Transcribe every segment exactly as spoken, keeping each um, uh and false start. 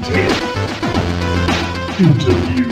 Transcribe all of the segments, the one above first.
Detail Interview.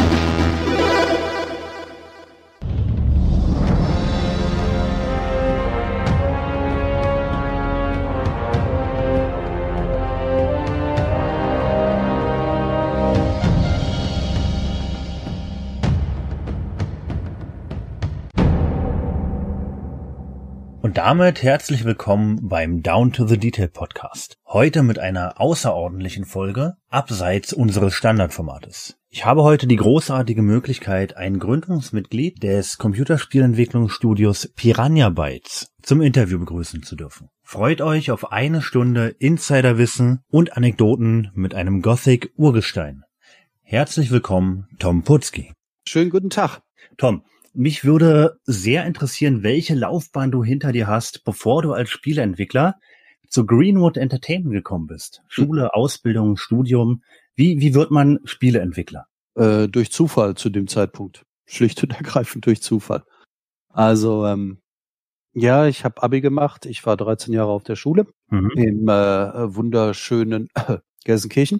Und damit herzlich willkommen beim Down to the Detail Podcast. Heute mit einer außerordentlichen Folge abseits unseres Standardformates. Ich habe heute die großartige Möglichkeit, ein Gründungsmitglied des Computerspielentwicklungsstudios Piranha Bytes zum Interview begrüßen zu dürfen. Freut euch auf eine Stunde Insiderwissen und Anekdoten mit einem Gothic-Urgestein. Herzlich willkommen, Tom Putzki. Schönen guten Tag. Tom, mich würde sehr interessieren, welche Laufbahn du hinter dir hast, bevor du als Spieleentwickler zu Greenwood Entertainment gekommen bist. Schule, Ausbildung, Studium. Wie, wie wird man Spieleentwickler? Äh, durch Zufall zu dem Zeitpunkt. Schlicht und ergreifend durch Zufall. Also, ähm, ja, ich habe Abi gemacht. Ich war dreizehn Jahre auf der Schule mhm. im äh, wunderschönen äh, Gelsenkirchen.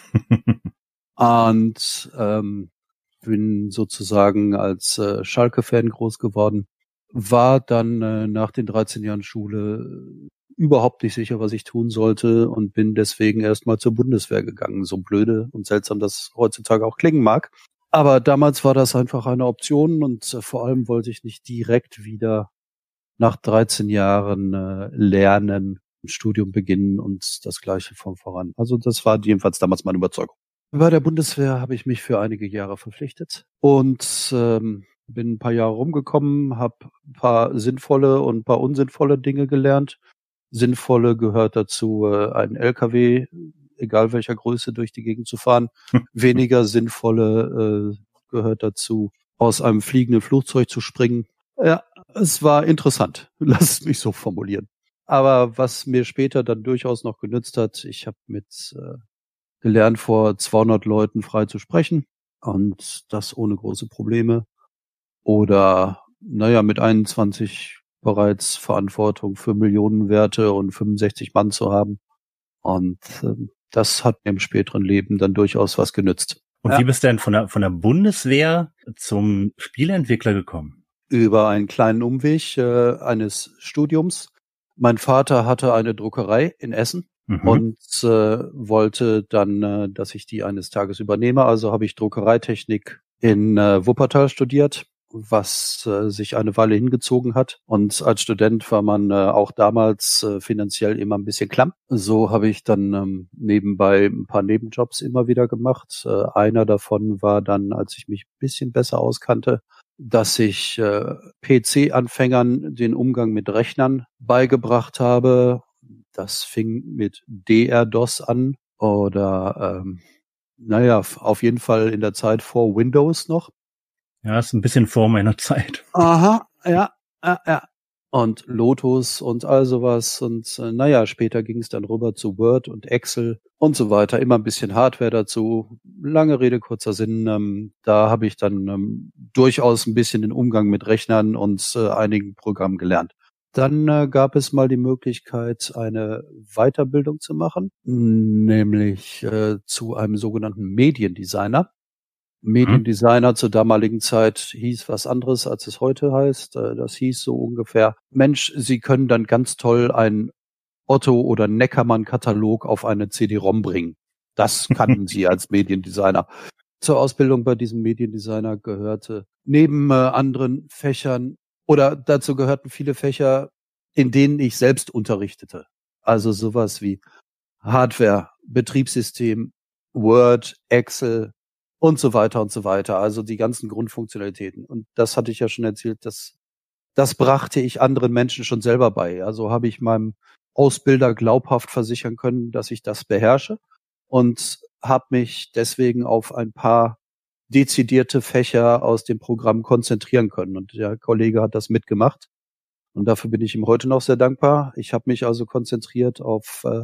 und ähm, bin sozusagen als äh, Schalke-Fan groß geworden, war dann äh, nach den dreizehn Jahren Schule überhaupt nicht sicher, was ich tun sollte und bin deswegen erstmal zur Bundeswehr gegangen. So blöde und seltsam das heutzutage auch klingen mag. Aber damals war das einfach eine Option und äh, vor allem wollte ich nicht direkt wieder nach dreizehn Jahren äh, lernen, ein Studium beginnen und das Gleiche von voran. Also das war jedenfalls damals meine Überzeugung. Bei der Bundeswehr habe ich mich für einige Jahre verpflichtet und ähm, bin ein paar Jahre rumgekommen, habe ein paar sinnvolle und ein paar unsinnvolle Dinge gelernt. Sinnvolle gehört dazu, äh, einen L K W, egal welcher Größe, durch die Gegend zu fahren. Weniger sinnvolle äh, gehört dazu, aus einem fliegenden Flugzeug zu springen. Ja, es war interessant, lass es mich so formulieren. Aber was mir später dann durchaus noch genützt hat, ich habe mit äh, gelernt, vor zweihundert Leuten frei zu sprechen und das ohne große Probleme. Oder, naja, mit einundzwanzig bereits Verantwortung für Millionenwerte und fünfundsechzig Mann zu haben. Und äh, das hat mir im späteren Leben dann durchaus was genützt. Und ja. Wie bist du denn von der, von der Bundeswehr zum Spieleentwickler gekommen? Über einen kleinen Umweg äh, eines Studiums. Mein Vater hatte eine Druckerei in Essen. Mhm. Und äh, wollte dann, äh, dass ich die eines Tages übernehme. Also habe ich Druckereitechnik in äh, Wuppertal studiert, was äh, sich eine Weile hingezogen hat. Und als Student war man äh, auch damals äh, finanziell immer ein bisschen klamm. So habe ich dann ähm, nebenbei ein paar Nebenjobs immer wieder gemacht. Äh, einer davon war dann, als ich mich ein bisschen besser auskannte, dass ich äh, P C-Anfängern den Umgang mit Rechnern beigebracht habe. Das fing mit D R-DOS an oder, ähm, naja, auf jeden Fall in der Zeit vor Windows noch. Ja, ist ein bisschen vor meiner Zeit. Aha, ja, ja, ja. Und Lotus und all sowas. Und äh, naja, später ging es dann rüber zu Word und Excel und so weiter. Immer ein bisschen Hardware dazu. Lange Rede, kurzer Sinn. Ähm, da habe ich dann ähm, durchaus ein bisschen den Umgang mit Rechnern und äh, einigen Programmen gelernt. Dann äh, gab es mal die Möglichkeit, eine Weiterbildung zu machen, nämlich äh, zu einem sogenannten Mediendesigner. Mediendesigner mhm. zur damaligen Zeit hieß was anderes, als es heute heißt. Äh, das hieß so ungefähr, Mensch, Sie können dann ganz toll einen Otto- oder Neckermann-Katalog auf eine C D-ROM bringen. Das kannten Sie als Mediendesigner. Zur Ausbildung bei diesem Mediendesigner gehörte neben äh, anderen Fächern oder dazu gehörten viele Fächer, in denen ich selbst unterrichtete. Also sowas wie Hardware, Betriebssystem, Word, Excel und so weiter und so weiter. Also die ganzen Grundfunktionalitäten. Und das hatte ich ja schon erzählt, das, das brachte ich anderen Menschen schon selber bei. Also habe ich meinem Ausbilder glaubhaft versichern können, dass ich das beherrsche und habe mich deswegen auf ein paar dezidierte Fächer aus dem Programm konzentrieren können. Und der Kollege hat das mitgemacht. Und dafür bin ich ihm heute noch sehr dankbar. Ich habe mich also konzentriert auf äh,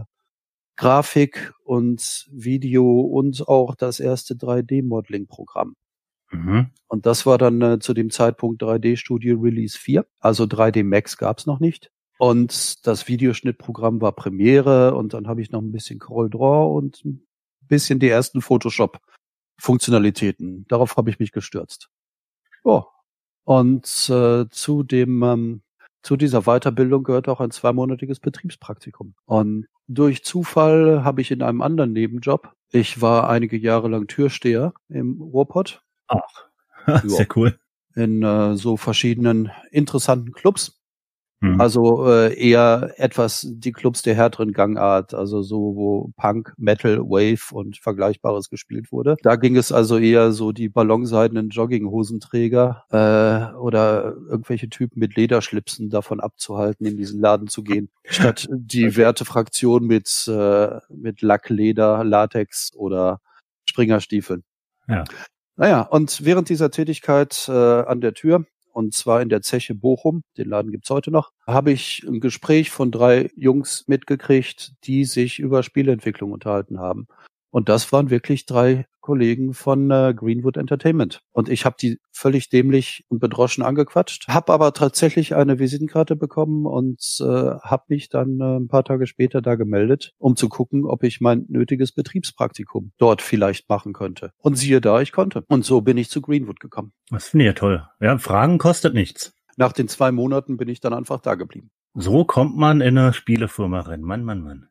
Grafik und Video und auch das erste drei D-Modeling-Programm. Mhm. Und das war dann äh, zu dem Zeitpunkt drei D Studio Release vier. Also drei D Max gab's noch nicht. Und das Videoschnittprogramm war Premiere und dann habe ich noch ein bisschen CorelDRAW und ein bisschen die ersten Photoshop-Funktionalitäten. Darauf habe ich mich gestürzt. Oh. Und äh, zu dem ähm, zu dieser Weiterbildung gehört auch ein zweimonatiges Betriebspraktikum. Und durch Zufall habe ich in einem anderen Nebenjob, ich war einige Jahre lang Türsteher im Ruhrpott. Ach, sehr cool. In äh, so verschiedenen interessanten Clubs. Hm. Also äh, eher etwas die Clubs der härteren Gangart, also so, wo Punk, Metal, Wave und Vergleichbares gespielt wurde. Da ging es also eher so die ballonseidenen Jogginghosenträger äh, oder irgendwelche Typen mit Lederschlipsen davon abzuhalten, in diesen Laden zu gehen, statt die okay. Wertefraktion mit äh, mit Lackleder, Latex oder Springerstiefeln. Ja. Naja, und während dieser Tätigkeit äh, an der Tür, und zwar in der Zeche Bochum, den Laden gibt's heute noch, habe ich ein Gespräch von drei Jungs mitgekriegt, die sich über Spieleentwicklung unterhalten haben. Und das waren wirklich drei Kollegen von äh, Greenwood Entertainment. Und ich habe die völlig dämlich und bedroschen angequatscht, habe aber tatsächlich eine Visitenkarte bekommen und äh, habe mich dann äh, ein paar Tage später da gemeldet, um zu gucken, ob ich mein nötiges Betriebspraktikum dort vielleicht machen könnte. Und siehe da, ich konnte. Und so bin ich zu Greenwood gekommen. Das finde ich ja toll. Ja, Fragen kostet nichts. Nach den zwei Monaten bin ich dann einfach da geblieben. So kommt man in eine Spielefirma rein. Mann, Mann, Mann.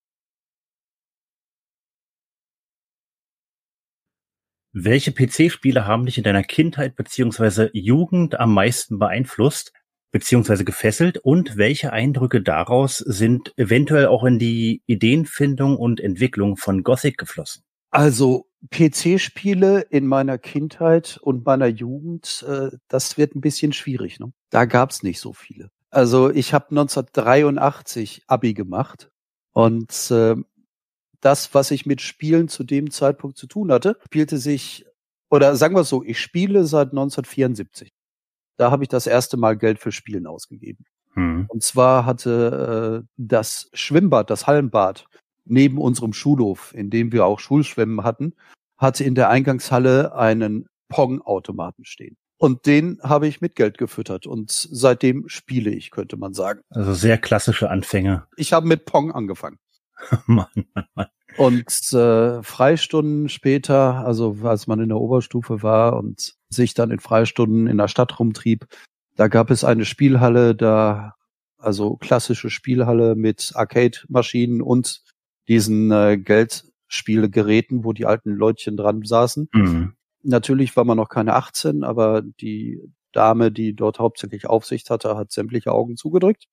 Welche P C-Spiele haben dich in deiner Kindheit bzw. Jugend am meisten beeinflusst bzw. gefesselt und welche Eindrücke daraus sind eventuell auch in die Ideenfindung und Entwicklung von Gothic geflossen? Also P C-Spiele in meiner Kindheit und meiner Jugend, äh, das wird ein bisschen schwierig, ne? Da gab's nicht so viele. Also ich habe neunzehnhundertdreiundachtzig Abi gemacht und äh, das, was ich mit Spielen zu dem Zeitpunkt zu tun hatte, spielte sich, oder sagen wir es so, ich spiele seit neunzehnhundertvierundsiebzig. Da habe ich das erste Mal Geld für Spielen ausgegeben. Hm. Und zwar hatte äh, das Schwimmbad, das Hallenbad, neben unserem Schulhof, in dem wir auch Schulschwimmen hatten, hatte in der Eingangshalle einen Pong-Automaten stehen. Und den habe ich mit Geld gefüttert. Und seitdem spiele ich, könnte man sagen. Also sehr klassische Anfänge. Ich habe mit Pong angefangen. Mann, Mann, Mann. Und äh, Freistunden später, also als man in der Oberstufe war und sich dann in Freistunden in der Stadt rumtrieb, da gab es eine Spielhalle, da also klassische Spielhalle mit Arcade-Maschinen und diesen äh, Geldspielgeräten, wo die alten Leutchen dran saßen. Mhm. Natürlich war man noch keine achtzehn, aber die Dame, die dort hauptsächlich Aufsicht hatte, hat sämtliche Augen zugedrückt.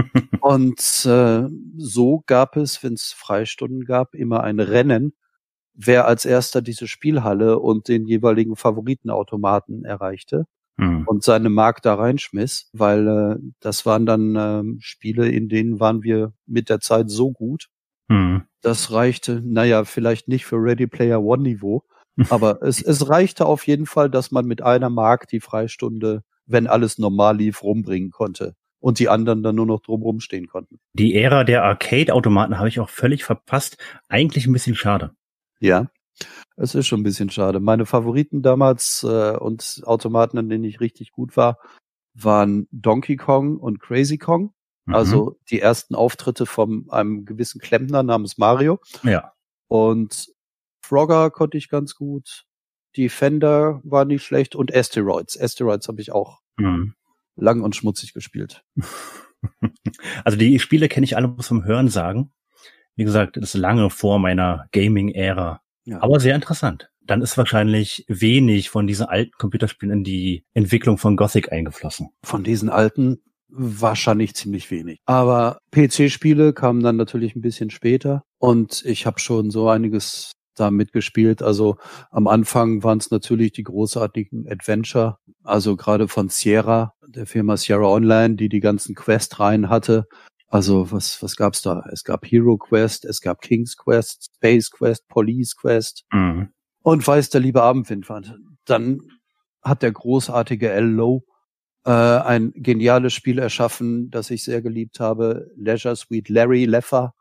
Und äh, so gab es, wenn es Freistunden gab, immer ein Rennen, wer als erster diese Spielhalle und den jeweiligen Favoritenautomaten erreichte mhm. und seine Mark da reinschmiss, weil äh, das waren dann äh, Spiele, in denen waren wir mit der Zeit so gut. Mhm. Das reichte, naja, vielleicht nicht für Ready Player One Niveau, aber es, es reichte auf jeden Fall, dass man mit einer Mark die Freistunde, wenn alles normal lief, rumbringen konnte und die anderen dann nur noch drumrum stehen konnten. Die Ära der Arcade-Automaten habe ich auch völlig verpasst. Eigentlich ein bisschen schade. Ja, es ist schon ein bisschen schade. Meine Favoriten damals äh, und Automaten, an denen ich richtig gut war, waren Donkey Kong und Crazy Kong. Mhm. Also die ersten Auftritte von einem gewissen Klempner namens Mario. Ja. Und Frogger konnte ich ganz gut. Defender war nicht schlecht und Asteroids. Asteroids habe ich auch mhm. lang und schmutzig gespielt. Also die Spiele kenne ich alle bloß vom Hören sagen. Wie gesagt, das ist lange vor meiner Gaming-Ära. Ja. Aber sehr interessant. Dann ist wahrscheinlich wenig von diesen alten Computerspielen in die Entwicklung von Gothic eingeflossen. Von diesen alten wahrscheinlich ziemlich wenig. Aber P C-Spiele kamen dann natürlich ein bisschen später und ich habe schon so einiges da mitgespielt. Also am Anfang waren es natürlich die großartigen Adventure, also gerade von Sierra, der Firma Sierra Online, die die ganzen Quest-Reihen hatte. Also was was gab's da? Es gab Hero Quest, es gab King's Quest, Space Quest, Police Quest mhm. und weiß der liebe Abendwind fand. Dann hat der großartige L. Lowe äh, ein geniales Spiel erschaffen, das ich sehr geliebt habe, Leisure Suite Larry Leffer.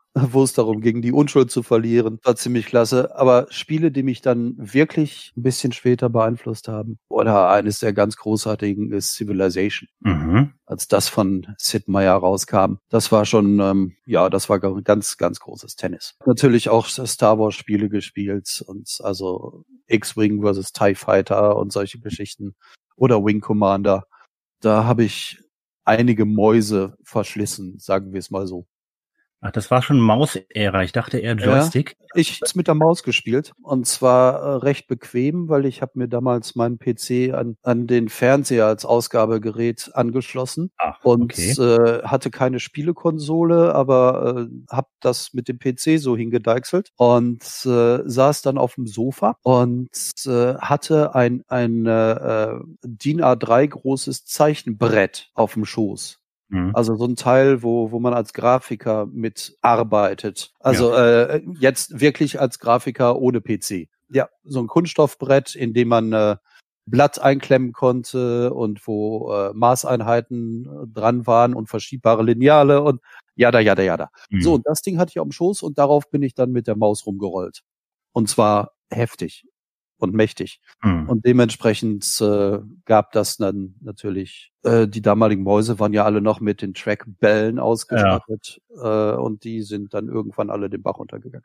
wo es darum ging, die Unschuld zu verlieren. War ziemlich klasse. Aber Spiele, die mich dann wirklich ein bisschen später beeinflusst haben, oder eines der ganz großartigen ist Civilization. Mhm. Als das von Sid Meier rauskam. Das war schon, ähm, ja, das war ganz, ganz großes Tennis. Natürlich auch Star Wars Spiele gespielt und also X-Wing versus TIE Fighter und solche Geschichten. Oder Wing Commander. Da habe ich einige Mäuse verschlissen, sagen wir es mal so. Ach, das war schon Maus-Ära. Ich dachte eher Joystick. Ja, ich hab's mit der Maus gespielt und zwar äh, recht bequem, weil ich habe mir damals meinen P C an, an den Fernseher als Ausgabegerät angeschlossen Ach, und okay. äh, hatte keine Spielekonsole, aber äh, habe das mit dem P C so hingedeichselt und äh, saß dann auf dem Sofa und äh, hatte ein ein äh, D I N A drei großes Zeichenbrett auf dem Schoß. Mhm. Also so ein Teil, wo wo man als Grafiker mitarbeitet. Also ja. äh, jetzt wirklich als Grafiker ohne P C. Ja, so ein Kunststoffbrett, in dem man äh, Blatt einklemmen konnte und wo äh, Maßeinheiten äh, dran waren und verschiebbare Lineale und jada, jada, jada. Mhm. So, und das Ding hatte ich auf dem Schoß und darauf bin ich dann mit der Maus rumgerollt. Und zwar heftig und mächtig. Mhm. Und dementsprechend äh, gab das dann natürlich, äh, die damaligen Mäuse waren ja alle noch mit den Trackbällen ausgestattet ja. äh, und die sind dann irgendwann alle den Bach runtergegangen.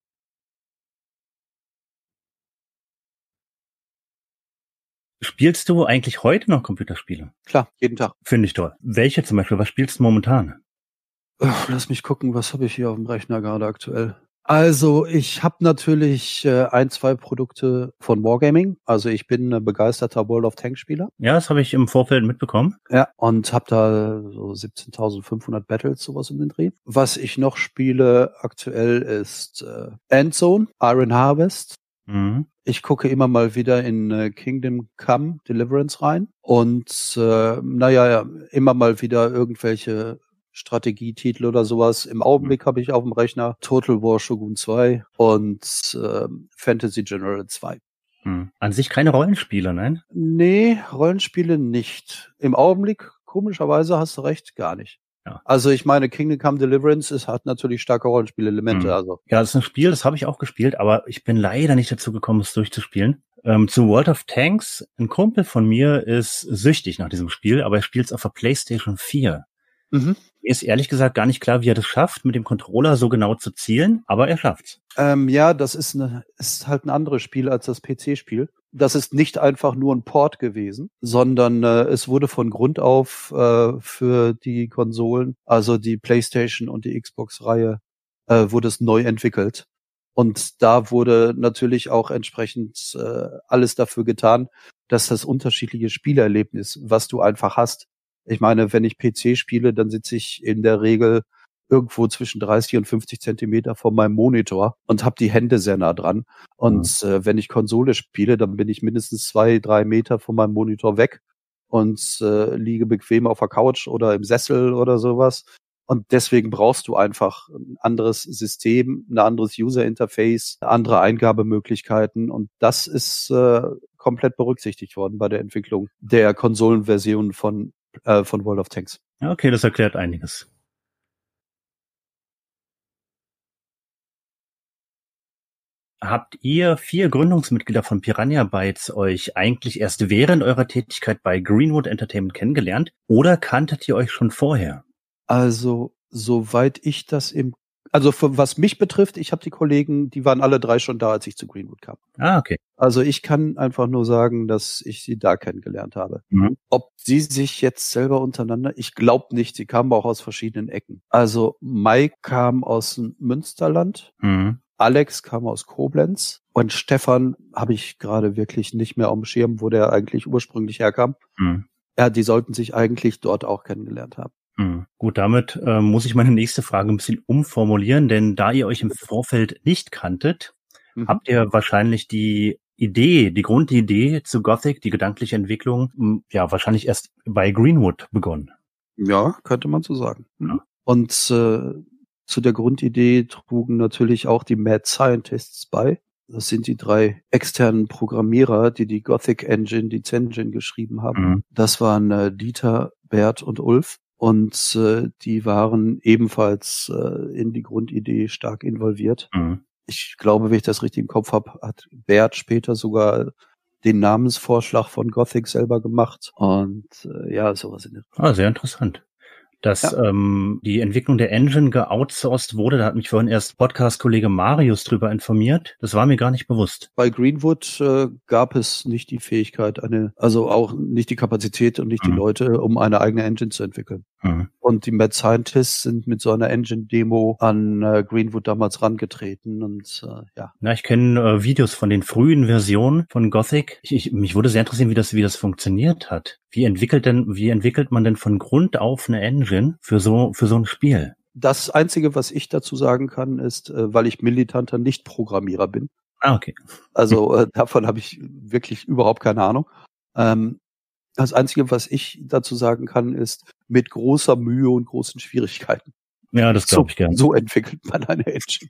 Spielst du eigentlich heute noch Computerspiele? Klar, jeden Tag. Finde ich toll. Welche zum Beispiel? Was spielst du momentan? Ach, lass mich gucken, was habe ich hier auf dem Rechner gerade aktuell? Also ich habe natürlich äh, ein, zwei Produkte von Wargaming. Also ich bin ein begeisterter World of Tanks Spieler. Ja, das habe ich im Vorfeld mitbekommen. Ja, und habe da so siebzehntausendfünfhundert Battles, sowas um den Dreh. Was ich noch spiele aktuell ist äh, Endzone, Iron Harvest. Mhm. Ich gucke immer mal wieder in äh, Kingdom Come Deliverance rein. Und äh, naja, immer mal wieder irgendwelche Strategietitel oder sowas. Im Augenblick habe ich auf dem Rechner Total War Shogun zwei und äh, Fantasy General zwei. Hm. An sich keine Rollenspiele, nein? Nee, Rollenspiele nicht. Im Augenblick, komischerweise, hast du recht, gar nicht. Ja. Also ich meine, Kingdom Come Deliverance ist, hat natürlich starke Rollenspielelemente. Hm. Also. Ja, das ist ein Spiel, das habe ich auch gespielt, aber ich bin leider nicht dazu gekommen, es durchzuspielen. Ähm, zu World of Tanks, ein Kumpel von mir ist süchtig nach diesem Spiel, aber er spielt es auf der PlayStation vier. Mhm. Mir ist ehrlich gesagt gar nicht klar, wie er das schafft, mit dem Controller so genau zu zielen, aber er schafft's. Ähm, ja, das ist, eine, ist halt ein anderes Spiel als das P C-Spiel. Das ist nicht einfach nur ein Port gewesen, sondern äh, es wurde von Grund auf äh, für die Konsolen, also die PlayStation und die Xbox-Reihe, äh, wurde es neu entwickelt. Und da wurde natürlich auch entsprechend äh, alles dafür getan, dass das unterschiedliche Spielerlebnis, was du einfach hast. Ich meine, wenn ich P C spiele, dann sitze ich in der Regel irgendwo zwischen dreißig und fünfzig Zentimeter vor meinem Monitor und habe die Hände sehr nah dran. Und mhm. äh, wenn ich Konsole spiele, dann bin ich mindestens zwei, drei Meter von meinem Monitor weg und äh, liege bequem auf der Couch oder im Sessel oder sowas. Und deswegen brauchst du einfach ein anderes System, ein anderes User-Interface, andere Eingabemöglichkeiten. Und das ist äh, komplett berücksichtigt worden bei der Entwicklung der Konsolenversion von äh, von World of Tanks. Okay, das erklärt einiges. Habt ihr vier Gründungsmitglieder von Piranha Bytes euch eigentlich erst während eurer Tätigkeit bei Greenwood Entertainment kennengelernt oder kanntet ihr euch schon vorher? Also, soweit ich das im, also für, was mich betrifft, ich habe die Kollegen, die waren alle drei schon da, als ich zu Greenwood kam. Ah, okay. Also ich kann einfach nur sagen, dass ich sie da kennengelernt habe. Mhm. Ob sie sich jetzt selber untereinander, ich glaube nicht, sie kamen auch aus verschiedenen Ecken. Also Mike kam aus dem Münsterland, mhm. Alex kam aus Koblenz und Stefan habe ich gerade wirklich nicht mehr auf dem Schirm, wo der eigentlich ursprünglich herkam. Mhm. Ja, die sollten sich eigentlich dort auch kennengelernt haben. Hm. Gut, damit äh, muss ich meine nächste Frage ein bisschen umformulieren, denn da ihr euch im Vorfeld nicht kanntet, mhm. habt ihr wahrscheinlich die Idee, die Grundidee zu Gothic, die gedankliche Entwicklung, ja, wahrscheinlich erst bei Greenwood begonnen. Ja, könnte man so sagen. Ja. Und äh, zu der Grundidee trugen natürlich auch die Mad Scientists bei. Das sind die drei externen Programmierer, die die Gothic Engine, die Zengen geschrieben haben. Mhm. Das waren äh, Dieter, Bert und Ulf. und äh, die waren ebenfalls äh, in die Grundidee stark involviert. Mhm. Ich glaube, wenn ich das richtig im Kopf habe, hat Bert später sogar den Namensvorschlag von Gothic selber gemacht und äh, ja, sowas in der Richtung. Ah, sehr interessant. Dass Ja. ähm, die Entwicklung der Engine geoutsourced wurde, da hat mich vorhin erst Podcast-Kollege Marius drüber informiert. Das war mir gar nicht bewusst. Bei Greenwood äh, gab es nicht die Fähigkeit, eine, also auch nicht die Kapazität und nicht Mhm. die Leute, um eine eigene Engine zu entwickeln. Mhm. Und die Mad Scientists sind mit so einer Engine-Demo an äh, Greenwood damals rangetreten und äh, ja. Na, ich kenne äh, Videos von den frühen Versionen von Gothic. Ich, ich, mich würde sehr interessieren, wie das, wie das funktioniert hat. Wie entwickelt denn, wie entwickelt man denn von Grund auf eine Engine für so, für so ein Spiel? Das Einzige, was ich dazu sagen kann, ist, äh, weil ich militanter Nicht-Programmierer bin. Ah, okay. Also äh, davon habe ich wirklich überhaupt keine Ahnung. Ähm, das Einzige, was ich dazu sagen kann, ist, mit großer Mühe und großen Schwierigkeiten. Ja, das glaube ich so, gern. So entwickelt man eine Engine.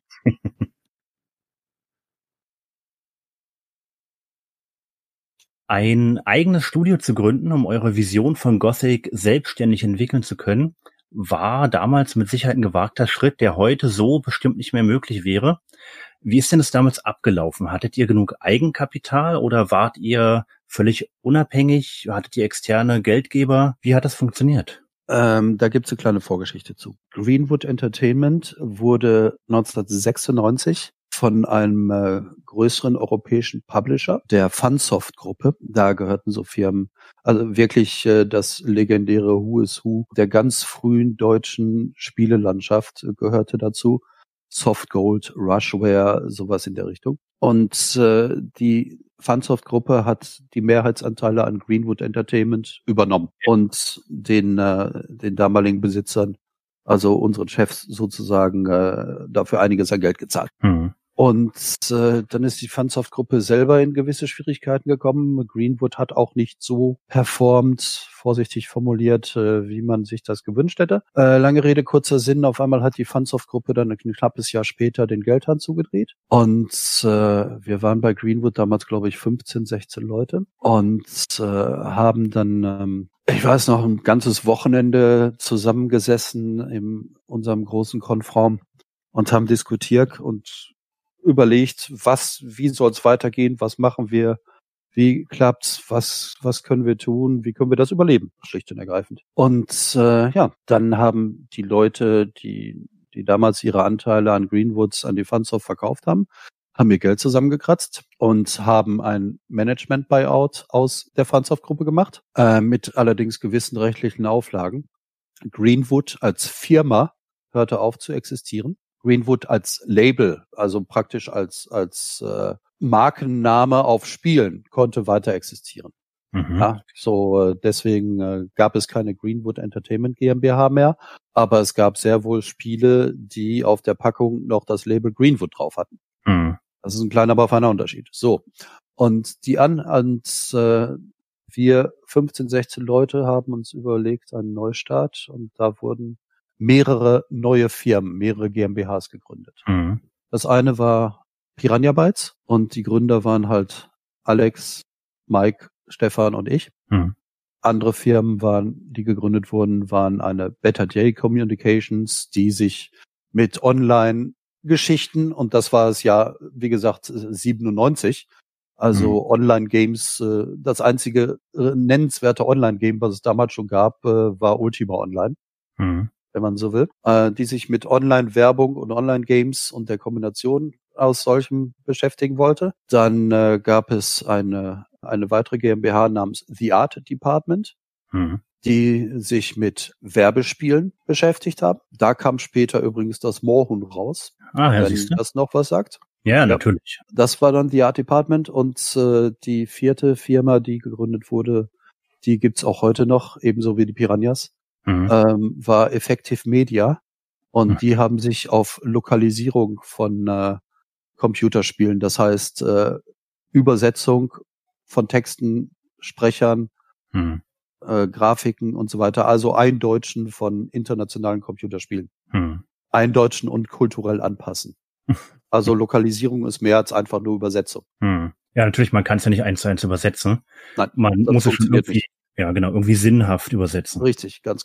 Ein eigenes Studio zu gründen, um eure Vision von Gothic selbstständig entwickeln zu können, war damals mit Sicherheit ein gewagter Schritt, der heute so bestimmt nicht mehr möglich wäre. Wie ist denn das damals abgelaufen? Hattet ihr genug Eigenkapital oder wart ihr völlig unabhängig? Hattet ihr externe Geldgeber? Wie hat das funktioniert? Ähm, da gibt's eine kleine Vorgeschichte zu. Greenwood Entertainment wurde neunzehnhundertsechsundneunzig von einem äh, größeren europäischen Publisher, der Funsoft-Gruppe. Da gehörten so Firmen, also wirklich äh, das legendäre Who is Who der ganz frühen deutschen Spielelandschaft äh, gehörte dazu. Soft Gold, Rushware, sowas in der Richtung. Und äh, die Funsoft-Gruppe hat die Mehrheitsanteile an Greenwood Entertainment übernommen und den äh, den damaligen Besitzern, also unseren Chefs sozusagen, äh, dafür einiges an Geld gezahlt. Hm. Und äh, dann ist die Funsoft-Gruppe selber in gewisse Schwierigkeiten gekommen. Greenwood hat auch nicht so performt, vorsichtig formuliert, äh, wie man sich das gewünscht hätte. Äh, lange Rede, kurzer Sinn. Auf einmal hat die Funsoft-Gruppe dann ein knappes Jahr später den Geldhahn zugedreht. Und äh, wir waren bei Greenwood damals, glaube ich, fünfzehn, sechzehn Leute. Und äh, haben dann... Ähm, ich weiß noch, ein ganzes Wochenende zusammengesessen in unserem großen Konfraum und haben diskutiert und überlegt, was, wie soll es weitergehen, was machen wir, wie klappt's, was, was können wir tun, wie können wir das überleben, schlicht und ergreifend. Und äh, ja, dann haben die Leute, die, die damals ihre Anteile an Greenwoods an die Funsoft verkauft haben, haben ihr Geld zusammengekratzt und haben ein Management-Buyout aus der Funsoft-Gruppe gemacht, äh, mit allerdings gewissen rechtlichen Auflagen. Greenwood als Firma hörte auf zu existieren. Greenwood als Label, also praktisch als als äh, Markenname auf Spielen, konnte weiter existieren. Mhm. Ja, so äh, deswegen äh, gab es keine Greenwood Entertainment GmbH mehr, aber es gab sehr wohl Spiele, die auf der Packung noch das Label Greenwood drauf hatten. Mhm. Das ist ein kleiner, aber feiner Unterschied. So, und die an und äh, wir fünfzehn, sechzehn Leute haben uns überlegt einen Neustart und da wurden mehrere neue Firmen, mehrere GmbHs gegründet. Mhm. Das eine war Piranha Bytes und die Gründer waren halt Alex, Mike, Stefan und ich. Mhm. Andere Firmen waren, die gegründet wurden, waren eine Better Day Communications, die sich mit Online-Geschichten, und das war es ja, wie gesagt, siebenundneunzig, also Mhm. Online-Games, das einzige nennenswerte Online-Game, was es damals schon gab, war Ultima Online. Mhm. Wenn man so will, äh, die sich mit Online-Werbung und Online-Games und der Kombination aus solchem beschäftigen wollte. Dann äh, gab es eine eine weitere GmbH namens The Art Department, Mhm. die sich mit Werbespielen beschäftigt haben. Da kam später übrigens das Moorhuhn raus, Ah, ja, wenn siehst du? das noch was sagt. Ja, Ja. natürlich. Das war dann The Art Department und äh, die vierte Firma, die gegründet wurde, die gibt's auch heute noch, ebenso wie die Piranhas. Mhm. Ähm, war Effective Media und Mhm. die haben sich auf Lokalisierung von äh, Computerspielen, das heißt äh, Übersetzung von Texten, Sprechern, Mhm. äh, Grafiken und so weiter, also Eindeutschen von internationalen Computerspielen. Mhm. Eindeutschen und kulturell anpassen. Also Lokalisierung ist mehr als einfach nur Übersetzung. Mhm. Ja, natürlich, man kann es ja nicht eins zu eins übersetzen. Nein, Man das muss es schon funktioniert irgendwie, ja genau, irgendwie sinnhaft übersetzen. Richtig, ganz genau.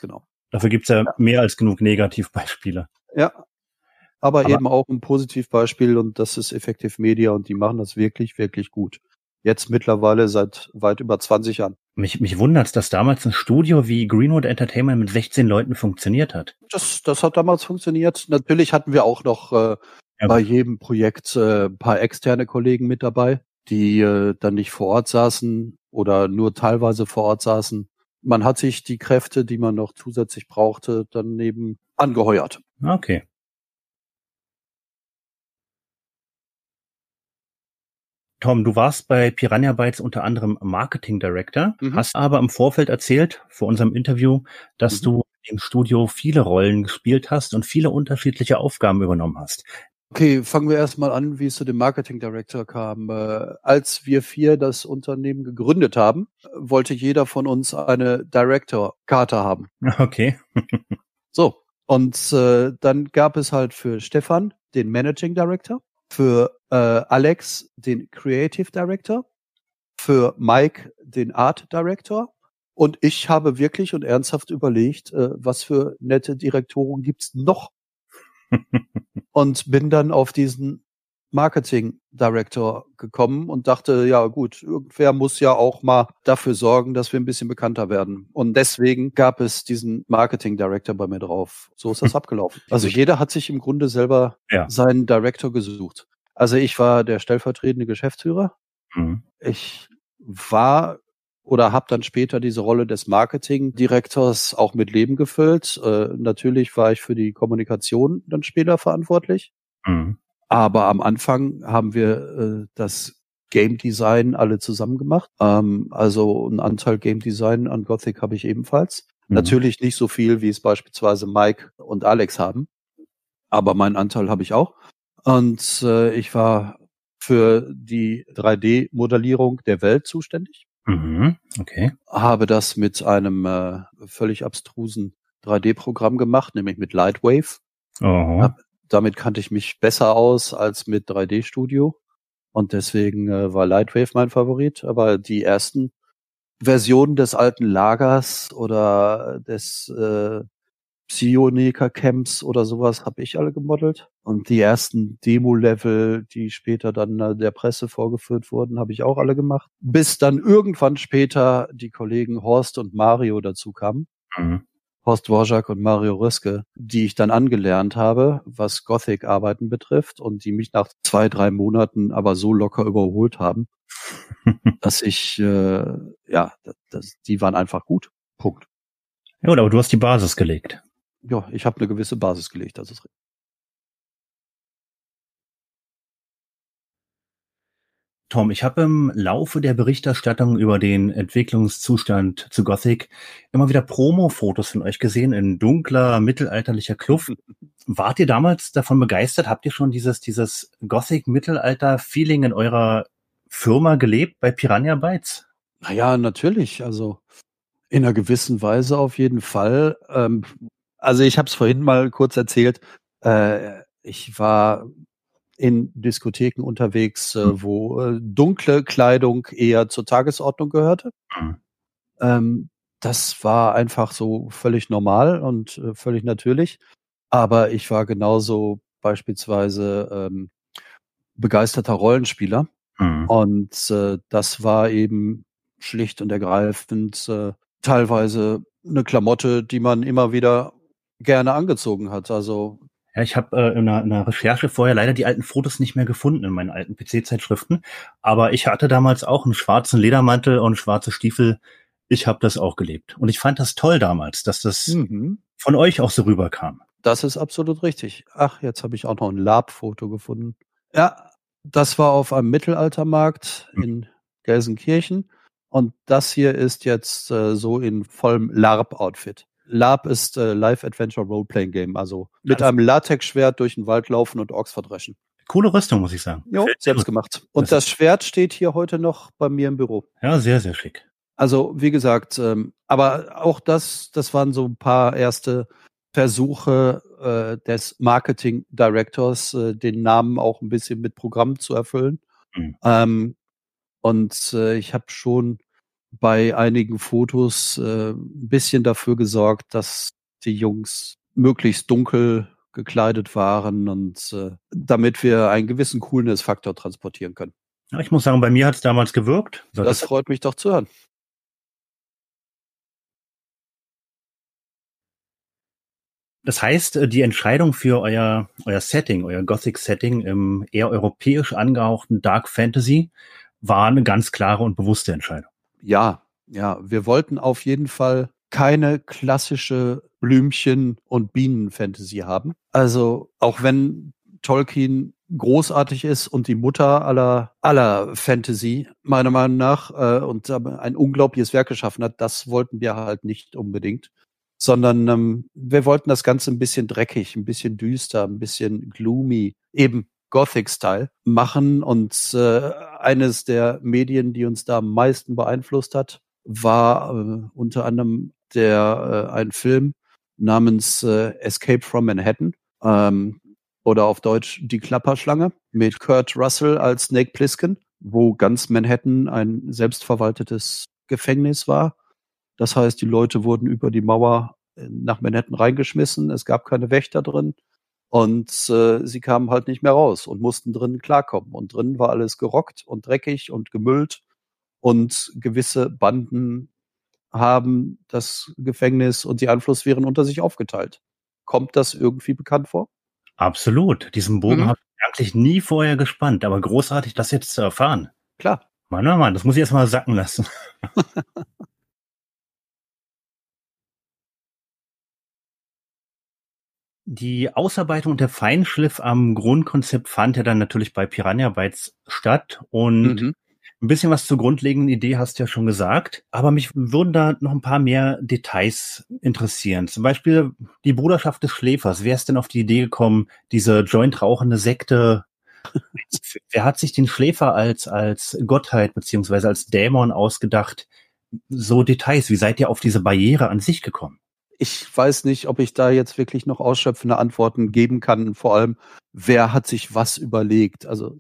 Dafür gibt's ja, ja mehr als genug Negativbeispiele. Ja, aber, aber eben auch ein Positivbeispiel und das ist Effective Media und die machen das wirklich, wirklich gut. Jetzt mittlerweile seit weit über zwanzig Jahren. Mich, mich wundert's, dass damals ein Studio wie Greenwood Entertainment mit sechzehn Leuten funktioniert hat. Das, das hat damals funktioniert. Natürlich hatten wir auch noch äh, ja. bei jedem Projekt äh, ein paar externe Kollegen mit dabei, die äh, dann nicht vor Ort saßen oder nur teilweise vor Ort saßen. Man hat sich die Kräfte, die man noch zusätzlich brauchte, dann eben angeheuert. Okay. Tom, du warst bei Piranha Bytes unter anderem Marketing Director, mhm. hast aber im Vorfeld erzählt, vor unserem Interview, dass mhm. du im Studio viele Rollen gespielt hast und viele unterschiedliche Aufgaben übernommen hast. Okay, fangen wir erstmal an, wie es zu dem Marketing Director kam. Äh, als wir vier das Unternehmen gegründet haben, wollte jeder von uns eine Director-Karte haben. Okay. So, und äh, dann gab es halt für Stefan den Managing Director, für äh, Alex den Creative Director, für Mike den Art Director und ich habe wirklich und ernsthaft überlegt, äh, was für nette Direktoren gibt's noch? Und bin dann auf diesen Marketing Director gekommen und dachte, ja gut, irgendwer muss ja auch mal dafür sorgen, dass wir ein bisschen bekannter werden. Und deswegen gab es diesen Marketing Director bei mir drauf. So ist das abgelaufen. Also jeder hat sich im Grunde selber ja. seinen Director gesucht. Also ich war der stellvertretende Geschäftsführer. Mhm. Ich war oder habe dann später diese Rolle des Marketing-Direktors auch mit Leben gefüllt. Äh, natürlich war ich für die Kommunikation dann später verantwortlich. Mhm. Aber am Anfang haben wir äh, das Game Design alle zusammen gemacht. Ähm, also einen Anteil Game Design an Gothic habe ich ebenfalls. Mhm. Natürlich nicht so viel, wie es beispielsweise Mike und Alex haben. Aber meinen Anteil habe ich auch. Und äh, ich war für die drei D-Modellierung der Welt zuständig. Mhm, okay. Habe das mit einem äh, völlig abstrusen drei D-Programm gemacht, nämlich mit Lightwave. Oh. Damit kannte ich mich besser aus als mit drei D Studio und deswegen äh, war Lightwave mein Favorit. Aber die ersten Versionen des alten Lagers oder des äh, Psioneker-Camps oder sowas habe ich alle gemodelt. Und die ersten Demo-Level, die später dann äh, der Presse vorgeführt wurden, habe ich auch alle gemacht. Bis dann irgendwann später die Kollegen Horst und Mario dazu kamen. Mhm. Horst Dvorak und Mario Röske, die ich dann angelernt habe, was Gothic-Arbeiten betrifft und die mich nach zwei, drei Monaten aber so locker überholt haben, dass ich, äh, ja, das, die waren einfach gut. Punkt. Ja, aber du hast die Basis gelegt. Ja, ich habe eine gewisse Basis gelegt, das ist richtig. Tom, ich habe im Laufe der Berichterstattung über den Entwicklungszustand zu Gothic immer wieder Promo-Fotos von euch gesehen in dunkler, mittelalterlicher Kluft. Wart ihr damals davon begeistert? Habt ihr schon dieses, dieses Gothic-Mittelalter-Feeling in eurer Firma gelebt bei Piranha Bytes? Naja, natürlich. Also in einer gewissen Weise auf jeden Fall. Ähm, also ich habe es vorhin mal kurz erzählt. Äh, ich war in Diskotheken unterwegs, äh, wo äh, dunkle Kleidung eher zur Tagesordnung gehörte. Mhm. Ähm, das war einfach so völlig normal und äh, völlig natürlich. Aber ich war genauso beispielsweise ähm, begeisterter Rollenspieler. Mhm. Und äh, das war eben schlicht und ergreifend äh, teilweise eine Klamotte, die man immer wieder gerne angezogen hat. Also ja, ich habe äh, in, einer, in einer Recherche vorher leider die alten Fotos nicht mehr gefunden in meinen alten P C-Zeitschriften. Aber ich hatte damals auch einen schwarzen Ledermantel und schwarze Stiefel. Ich habe das auch gelebt. Und ich fand das toll damals, dass das mhm. von euch auch so rüberkam. Das ist absolut richtig. Ach, jetzt habe ich auch noch ein Lab-Foto gefunden. Ja, das war auf einem Mittelaltermarkt mhm. in Gelsenkirchen. Und das hier ist jetzt äh, so in vollem LARP-Outfit. LARP ist äh, Live Adventure Role-Playing Game, also mit einem Latex-Schwert durch den Wald laufen und Orks verdreschen. Coole Rüstung, muss ich sagen. Jo, selbst gemacht. Und das, das Schwert steht hier heute noch bei mir im Büro. Ja, sehr, sehr schick. Also, wie gesagt, ähm, aber auch das, das waren so ein paar erste Versuche äh, des Marketing Directors, äh, den Namen auch ein bisschen mit Programm zu erfüllen. Mhm. Ähm, und äh, ich habe schon bei einigen Fotos äh, ein bisschen dafür gesorgt, dass die Jungs möglichst dunkel gekleidet waren und äh, damit wir einen gewissen Coolness-Faktor transportieren können. Ja, ich muss sagen, bei mir hat es damals gewirkt. So, das, das freut mich doch zu hören. Das heißt, die Entscheidung für euer, euer Setting, euer Gothic-Setting im eher europäisch angehauchten Dark Fantasy war eine ganz klare und bewusste Entscheidung. Ja, ja, wir wollten auf jeden Fall keine klassische Blümchen- und Bienen-Fantasy haben. Also auch wenn Tolkien großartig ist und die Mutter aller aller Fantasy, meiner Meinung nach, äh, und ein unglaubliches Werk geschaffen hat, das wollten wir halt nicht unbedingt. Sondern ähm, wir wollten das Ganze ein bisschen dreckig, ein bisschen düster, ein bisschen gloomy, eben Gothic-Style machen. Und äh, eines der Medien, die uns da am meisten beeinflusst hat, war äh, unter anderem der äh, ein Film namens äh, Escape from Manhattan ähm, oder auf Deutsch Die Klapperschlange mit Kurt Russell als Snake Plissken, wo ganz Manhattan ein selbstverwaltetes Gefängnis war. Das heißt, die Leute wurden über die Mauer nach Manhattan reingeschmissen. Es gab keine Wächter drin. Und äh, sie kamen halt nicht mehr raus und mussten drinnen klarkommen. Und drinnen war alles gerockt und dreckig und gemüllt. Und gewisse Banden haben das Gefängnis und die Einflusssphären unter sich aufgeteilt. Kommt das irgendwie bekannt vor? Absolut. Diesen Bogen mhm. habe ich eigentlich nie vorher gespannt. Aber großartig, das jetzt zu erfahren. Klar. Mann, oh Mann, das muss ich erst mal sacken lassen. Die Ausarbeitung und der Feinschliff am Grundkonzept fand ja dann natürlich bei Piranha Bytes statt und mhm. ein bisschen was zur grundlegenden Idee hast du ja schon gesagt, aber mich würden da noch ein paar mehr Details interessieren. Zum Beispiel die Bruderschaft des Schläfers. Wer ist denn auf die Idee gekommen, diese joint-rauchende Sekte? Wer hat sich den Schläfer als, als Gottheit beziehungsweise als Dämon ausgedacht? So Details. Wie seid ihr auf diese Barriere an sich gekommen? Ich weiß nicht, ob ich da jetzt wirklich noch ausschöpfende Antworten geben kann. Vor allem, wer hat sich was überlegt? Also,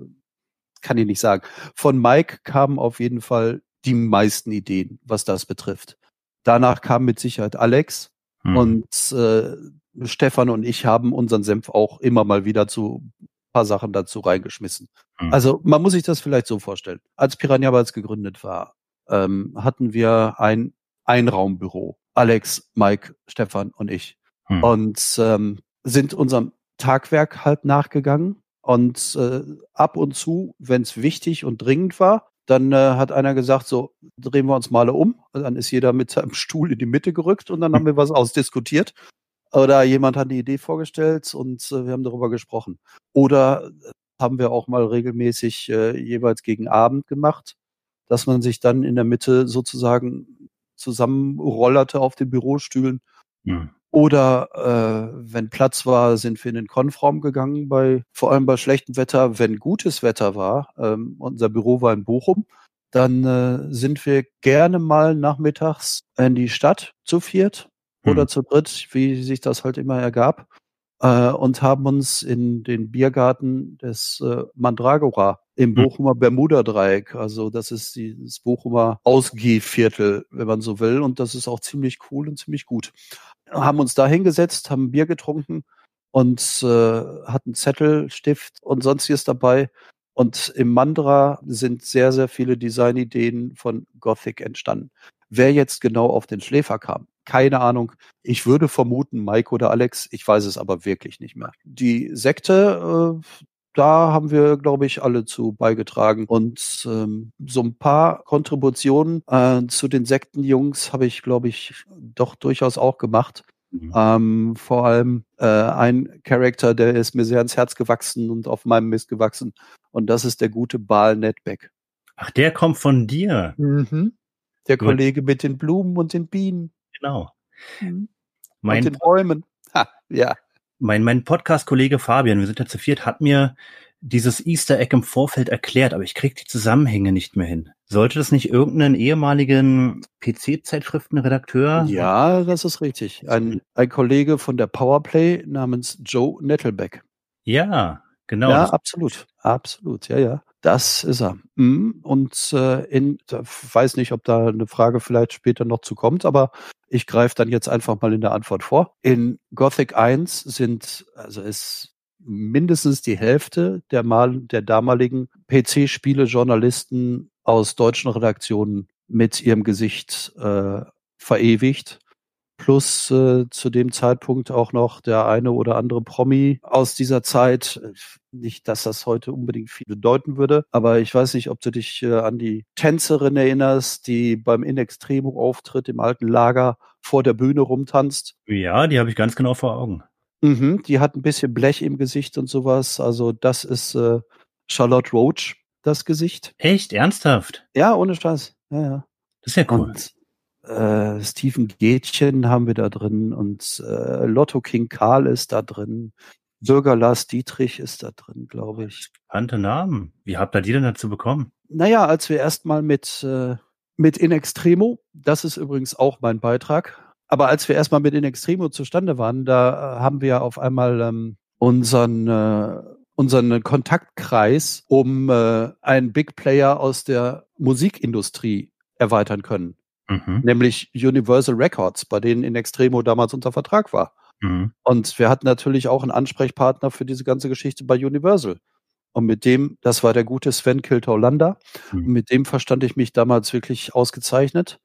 kann ich nicht sagen. Von Mike kamen auf jeden Fall die meisten Ideen, was das betrifft. Danach kam mit Sicherheit Alex hm. und äh, Stefan und ich haben unseren Senf auch immer mal wieder zu ein paar Sachen dazu reingeschmissen. Hm. Also, man muss sich das vielleicht so vorstellen. Als Piranha Bytes gegründet war, ähm, hatten wir ein Einraumbüro. Alex, Mike, Stefan und ich. Hm. Und ähm, sind unserem Tagwerk halt nachgegangen. Und äh, ab und zu, wenn es wichtig und dringend war, dann äh, hat einer gesagt, so, drehen wir uns mal um. Und dann ist jeder mit seinem Stuhl in die Mitte gerückt und dann haben wir was ausdiskutiert. Oder jemand hat die Idee vorgestellt und äh, wir haben darüber gesprochen. Oder haben wir auch mal regelmäßig äh, jeweils gegen Abend gemacht, dass man sich dann in der Mitte sozusagen zusammenrollerte auf den Bürostühlen. Ja. Oder äh, wenn Platz war, sind wir in den Konfraum gegangen, bei vor allem bei schlechtem Wetter. Wenn gutes Wetter war, ähm, unser Büro war in Bochum, dann äh, sind wir gerne mal nachmittags in die Stadt zu viert hm. oder zu dritt, wie sich das halt immer ergab, äh, und haben uns in den Biergarten des äh, Mandragora im Bochumer Bermuda-Dreieck, also das ist die, das Bochumer Ausgehviertel, wenn man so will, und das ist auch ziemlich cool und ziemlich gut. Haben uns da hingesetzt, haben Bier getrunken und äh, hatten Zettel, Stift und sonstiges dabei. Und im Mandra sind sehr, sehr viele Designideen von Gothic entstanden. Wer jetzt genau auf den Schläfer kam, keine Ahnung. Ich würde vermuten, Mike oder Alex, ich weiß es aber wirklich nicht mehr. Die Sekte, äh, da haben wir, glaube ich, alle zu beigetragen. Und ähm, so ein paar Kontributionen äh, zu den Sektenjungs habe ich, glaube ich, doch durchaus auch gemacht. Mhm. Ähm, vor allem äh, ein Charakter, der ist mir sehr ans Herz gewachsen und auf meinem Mist gewachsen. Und das ist der gute Baal Nedbeck. Ach, der kommt von dir. Mhm. Der Gut. Kollege mit den Blumen und den Bienen. Genau. Mhm. Mein, und den Bäumen. Ha, ja. Mein, mein Podcast-Kollege Fabian, wir sind ja zu viert, hat mir dieses Easter Egg im Vorfeld erklärt, aber ich kriege die Zusammenhänge nicht mehr hin. Sollte das nicht irgendeinen ehemaligen P C-Zeitschriftenredakteur? Ja, das ist richtig. Ein, ein Kollege von der Powerplay namens Joe Nettlebeck. Ja, genau. Ja, absolut. Absolut, ja, ja. Das ist er. Und äh, in, ich weiß nicht, ob da eine Frage vielleicht später noch zu kommt, aber Ich greife dann jetzt einfach mal in der Antwort vor. In Gothic eins sind, also ist mindestens die Hälfte der, mal, der damaligen P C-Spiele-Journalisten aus deutschen Redaktionen mit ihrem Gesicht äh, verewigt. Plus äh, zu dem Zeitpunkt auch noch der eine oder andere Promi aus dieser Zeit. Nicht, dass das heute unbedingt viel bedeuten würde, aber ich weiß nicht, ob du dich äh, an die Tänzerin erinnerst, die beim In Extremo-Auftritt im alten Lager vor der Bühne rumtanzt. Ja, die habe ich ganz genau vor Augen. Mhm, die hat ein bisschen Blech im Gesicht und sowas. Also das ist äh, Charlotte Roach, das Gesicht. Echt? Ernsthaft? Ja, ohne Scheiß. Ja, ja. Das ist ja cool. Und äh, Steven Gätchen haben wir da drin und äh, Lotto King Karl ist da drin. Bürger Lars Dietrich ist da drin, glaube ich. Bekannte Namen. Wie habt ihr die denn dazu bekommen? Naja, als wir erstmal mit, äh, mit In Extremo, das ist übrigens auch mein Beitrag, aber als wir erstmal mit In Extremo zustande waren, da äh, haben wir auf einmal ähm, unseren, äh, unseren Kontaktkreis um äh, einen Big Player aus der Musikindustrie erweitern können. Mhm. Nämlich Universal Records, bei denen In Extremo damals unter Vertrag war. Mhm. Und wir hatten natürlich auch einen Ansprechpartner für diese ganze Geschichte bei Universal. Und mit dem, das war der gute Sven Kiltau-Lander, Mhm. und mit dem verstand ich mich damals wirklich ausgezeichnet.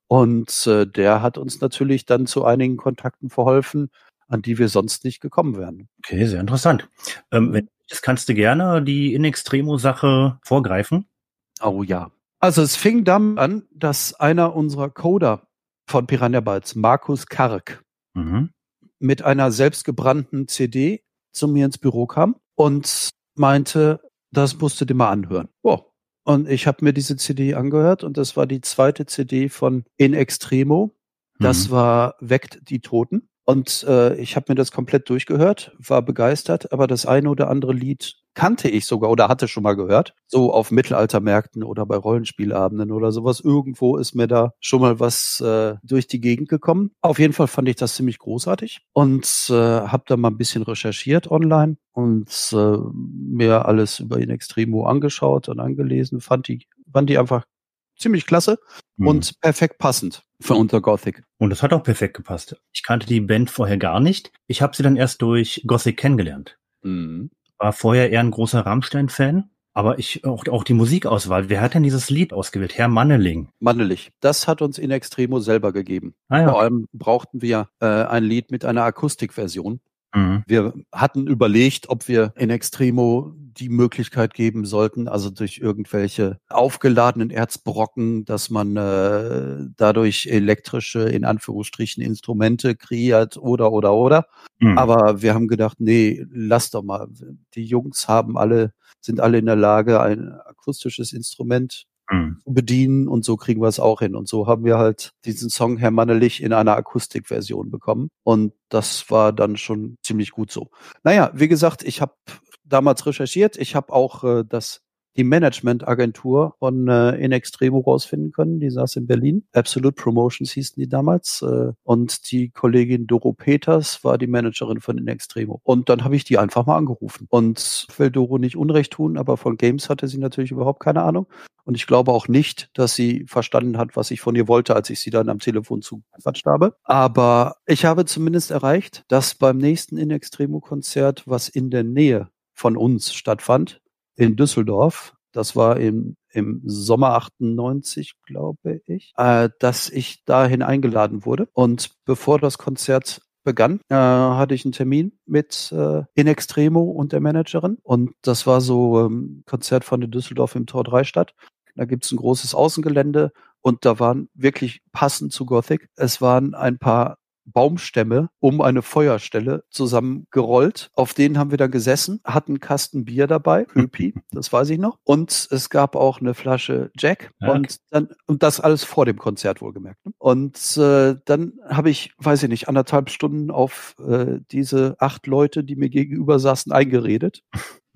Und äh, der hat uns natürlich dann zu einigen Kontakten verholfen, an die wir sonst nicht gekommen wären. Okay, sehr interessant. Ähm, wenn das kannst du gerne die In Extremo-Sache vorgreifen. Oh ja. Also es fing damit an, dass einer unserer Coder von Piranha Bytes, Markus Karg, Mhm. mit einer selbstgebrannten C D zu mir ins Büro kam und meinte, das musst du dir mal anhören. Oh. Und ich habe mir diese C D angehört und das war die zweite C D von In Extremo. Das Mhm. war Weckt die Toten. Und äh, ich habe mir das komplett durchgehört, war begeistert, aber das eine oder andere Lied kannte ich sogar oder hatte schon mal gehört. So auf Mittelaltermärkten oder bei Rollenspielabenden oder sowas. Irgendwo ist mir da schon mal was äh, durch die Gegend gekommen. Auf jeden Fall fand ich das ziemlich großartig und äh, habe da mal ein bisschen recherchiert online und äh, mir alles über In Extremo angeschaut und angelesen. Fand die, fand die einfach ziemlich klasse Mhm. und perfekt passend für unser Gothic. Und das hat auch perfekt gepasst. Ich kannte die Band vorher gar nicht. Ich habe sie dann erst durch Gothic kennengelernt. Mhm. War vorher eher ein großer Rammstein-Fan. Aber ich auch, auch die Musikauswahl. Wer hat denn dieses Lied ausgewählt? Herr Manneling. Mannelich. Das hat uns In Extremo selber gegeben. Ah, ja. Vor allem brauchten wir äh, ein Lied mit einer Akustikversion. Mhm. Wir hatten überlegt, ob wir In Extremo die Möglichkeit geben sollten, also durch irgendwelche aufgeladenen Erzbrocken, dass man äh, dadurch elektrische, in Anführungsstrichen, Instrumente kreiert oder, oder, oder. Mhm. Aber wir haben gedacht, nee, lass doch mal. Die Jungs haben alle, sind alle in der Lage, ein akustisches Instrument Mhm. zu bedienen und so kriegen wir es auch hin. Und so haben wir halt diesen Song Herr Mannelich in einer Akustikversion bekommen. Und das war dann schon ziemlich gut so. Naja, wie gesagt, ich habe damals recherchiert. Ich habe auch äh, das die Managementagentur von äh, In Extremo rausfinden können. Die saß in Berlin. Absolute Promotions hießen die damals. Äh, und die Kollegin Doro Peters war die Managerin von In Extremo. Und dann habe ich die einfach mal angerufen. Und ich will Doro nicht Unrecht tun, aber von Games hatte sie natürlich überhaupt keine Ahnung. Und ich glaube auch nicht, dass sie verstanden hat, was ich von ihr wollte, als ich sie dann am Telefon zugequatscht habe. Aber ich habe zumindest erreicht, dass beim nächsten In Extremo-Konzert, was in der Nähe von uns stattfand, in Düsseldorf, das war im, im Sommer achtundneunzig, glaube ich, äh, dass ich dahin eingeladen wurde. Und bevor das Konzert begann, äh, hatte ich einen Termin mit äh, In Extremo und der Managerin. Und das war so ein ähm, Konzert von in Düsseldorf im Tor drei statt. Da gibt's ein großes Außengelände und da waren wirklich passend zu Gothic. Es waren ein paar Baumstämme um eine Feuerstelle zusammengerollt. Auf denen haben wir dann gesessen, hatten einen Kasten Bier dabei, Öpi, das weiß ich noch. Und es gab auch eine Flasche Jack. Ja, okay. Und dann, und das alles vor dem Konzert wohlgemerkt. Ne? Und äh, dann habe ich, weiß ich nicht, anderthalb Stunden auf äh, diese acht Leute, die mir gegenüber saßen, eingeredet.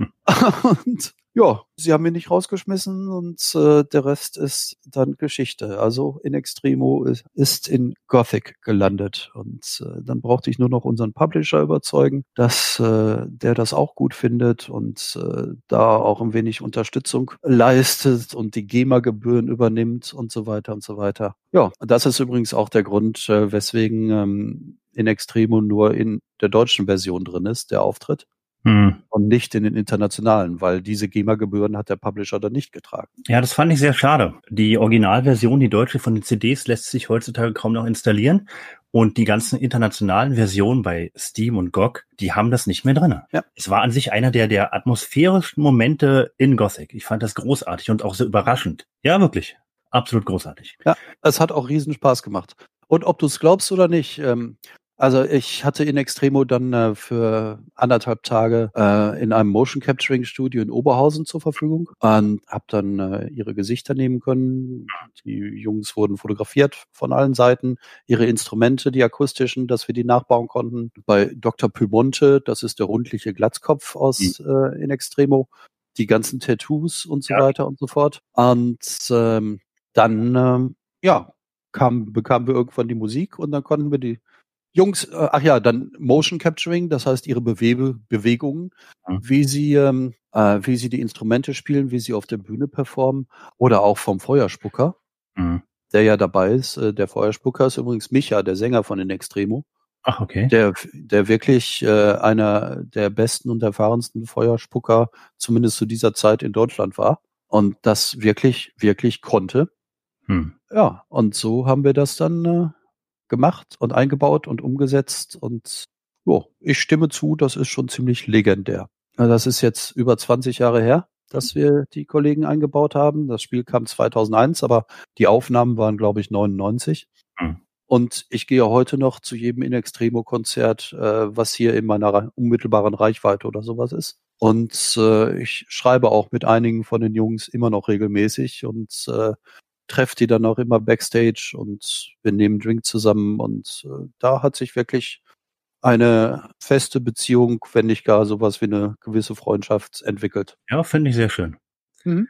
Und ja, sie haben mich nicht rausgeschmissen und äh, der Rest ist dann Geschichte. Also In Extremo ist, ist in Gothic gelandet und äh, dann brauchte ich nur noch unseren Publisher überzeugen, dass äh, der das auch gut findet und äh, da auch ein wenig Unterstützung leistet und die GEMA-Gebühren übernimmt und so weiter und so weiter. Ja, das ist übrigens auch der Grund, äh, weswegen ähm, In Extremo nur in der deutschen Version drin ist, der Auftritt. Hm. Und nicht in den internationalen, weil diese GEMA-Gebühren hat der Publisher dann nicht getragen. Ja, das fand ich sehr schade. Die Originalversion, die deutsche von den C Ds, lässt sich heutzutage kaum noch installieren. Und die ganzen internationalen Versionen bei Steam und G O G, die haben das nicht mehr drin. Ja. Es war an sich einer der, der atmosphärischen Momente in Gothic. Ich fand das großartig und auch so überraschend. Ja, wirklich. Absolut großartig. Ja, es hat auch riesen Spaß gemacht. Und ob du es glaubst oder nicht, ähm, also ich hatte In Extremo dann äh, für anderthalb Tage äh, in einem Motion Capturing Studio in Oberhausen zur Verfügung und habe dann äh, ihre Gesichter nehmen können. Die Jungs wurden fotografiert von allen Seiten, ihre Instrumente, die akustischen, dass wir die nachbauen konnten. Bei Doktor Pyrmonte, das ist der rundliche Glatzkopf aus mhm. äh, In Extremo, die ganzen Tattoos und so ja. weiter und so fort. Und ähm, dann, ähm, ja, kam, bekamen wir irgendwann die Musik und dann konnten wir die Jungs, äh, ach ja, dann Motion Capturing, das heißt ihre Bewege, Bewegungen, mhm. wie sie, ähm, äh, wie sie die Instrumente spielen, wie sie auf der Bühne performen oder auch vom Feuerspucker, mhm. der ja dabei ist. Äh, der Feuerspucker ist übrigens Micha, der Sänger von In Extremo. Ach, okay. Der, der wirklich äh, einer der besten und erfahrensten Feuerspucker, zumindest zu dieser Zeit in Deutschland war und das wirklich, wirklich konnte. Mhm. Ja, und so haben wir das dann äh, gemacht und eingebaut und umgesetzt und jo, ich stimme zu, das ist schon ziemlich legendär. Das ist jetzt über zwanzig Jahre her, dass wir die Kollegen eingebaut haben. Das Spiel kam zweitausendeins, aber die Aufnahmen waren, glaube ich, neunundneunzig. Mhm. Und ich gehe heute noch zu jedem In Extremo-Konzert, äh, was hier in meiner unmittelbaren Reichweite oder sowas ist. Und äh, ich schreibe auch mit einigen von den Jungs immer noch regelmäßig und äh, treffe die dann auch immer Backstage und wir nehmen Drink zusammen und äh, da hat sich wirklich eine feste Beziehung, wenn nicht gar sowas wie eine gewisse Freundschaft entwickelt. Ja, finde ich sehr schön. Mhm.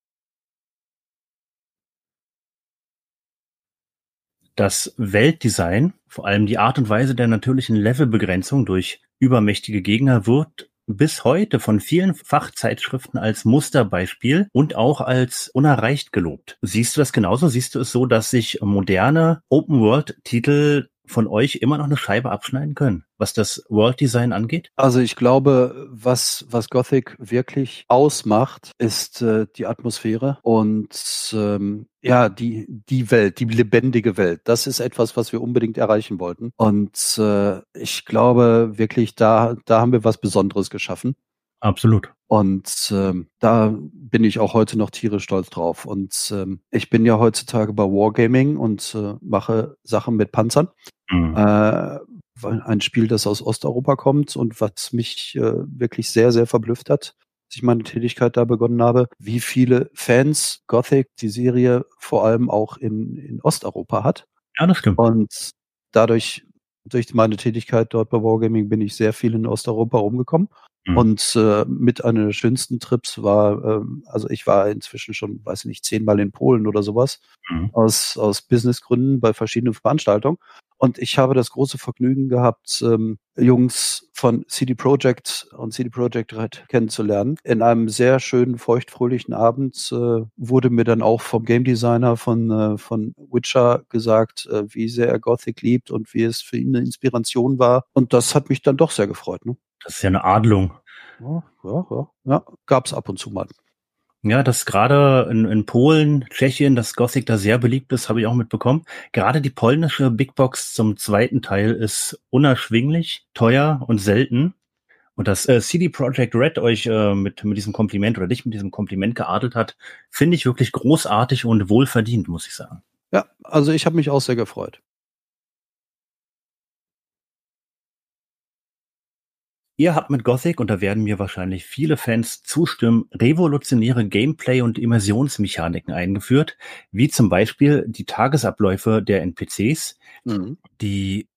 Das Weltdesign, vor allem die Art und Weise der natürlichen Levelbegrenzung durch übermächtige Gegner, wird bis heute von vielen Fachzeitschriften als Musterbeispiel und auch als unerreicht gelobt. Siehst du das genauso? Siehst du es so, dass sich moderne Open-World-Titel von euch immer noch eine Scheibe abschneiden können, was das World-Design angeht? Also ich glaube, was was Gothic wirklich ausmacht, ist äh, die Atmosphäre und ähm, ja, die die Welt, die lebendige Welt. Das ist etwas, was wir unbedingt erreichen wollten. Und äh, ich glaube wirklich, da da haben wir was Besonderes geschaffen. Absolut. Und ähm, da bin ich auch heute noch tierisch stolz drauf. Und ähm, ich bin ja heutzutage bei Wargaming und äh, mache Sachen mit Panzern. Mhm. Äh, ein Spiel, das aus Osteuropa kommt und was mich äh, wirklich sehr, sehr verblüfft hat, als ich meine Tätigkeit da begonnen habe, wie viele Fans Gothic, die Serie, vor allem auch in, in Osteuropa hat. Ja, das stimmt. Und dadurch, durch meine Tätigkeit dort bei Wargaming, bin ich sehr viel in Osteuropa rumgekommen. Mhm. Und äh, mit einer der schönsten Trips war, ähm, also ich war inzwischen schon, weiß ich nicht, zehnmal in Polen oder sowas, mhm. aus, aus Businessgründen bei verschiedenen Veranstaltungen. Und ich habe das große Vergnügen gehabt, ähm, Jungs von C D Projekt und C D Projekt Red kennenzulernen. In einem sehr schönen, feuchtfröhlichen Abend äh, wurde mir dann auch vom Game Designer von, äh, von Witcher gesagt, äh, wie sehr er Gothic liebt und wie es für ihn eine Inspiration war. Und das hat mich dann doch sehr gefreut. Ne? Das ist ja eine Adelung. Ja, ja, ja. ja gab's ab und zu mal. Ja, dass gerade in, in Polen, Tschechien, das Gothic da sehr beliebt ist, habe ich auch mitbekommen. Gerade die polnische Big Box zum zweiten Teil ist unerschwinglich, teuer und selten. Und dass äh, C D Projekt Red euch äh, mit mit diesem Kompliment oder dich mit diesem Kompliment geadelt hat, finde ich wirklich großartig und wohlverdient, muss ich sagen. Ja, also ich habe mich auch sehr gefreut. Ihr habt mit Gothic, und da werden mir wahrscheinlich viele Fans zustimmen, revolutionäre Gameplay- und Immersionsmechaniken eingeführt, wie zum Beispiel die Tagesabläufe der N P Cs, mhm. die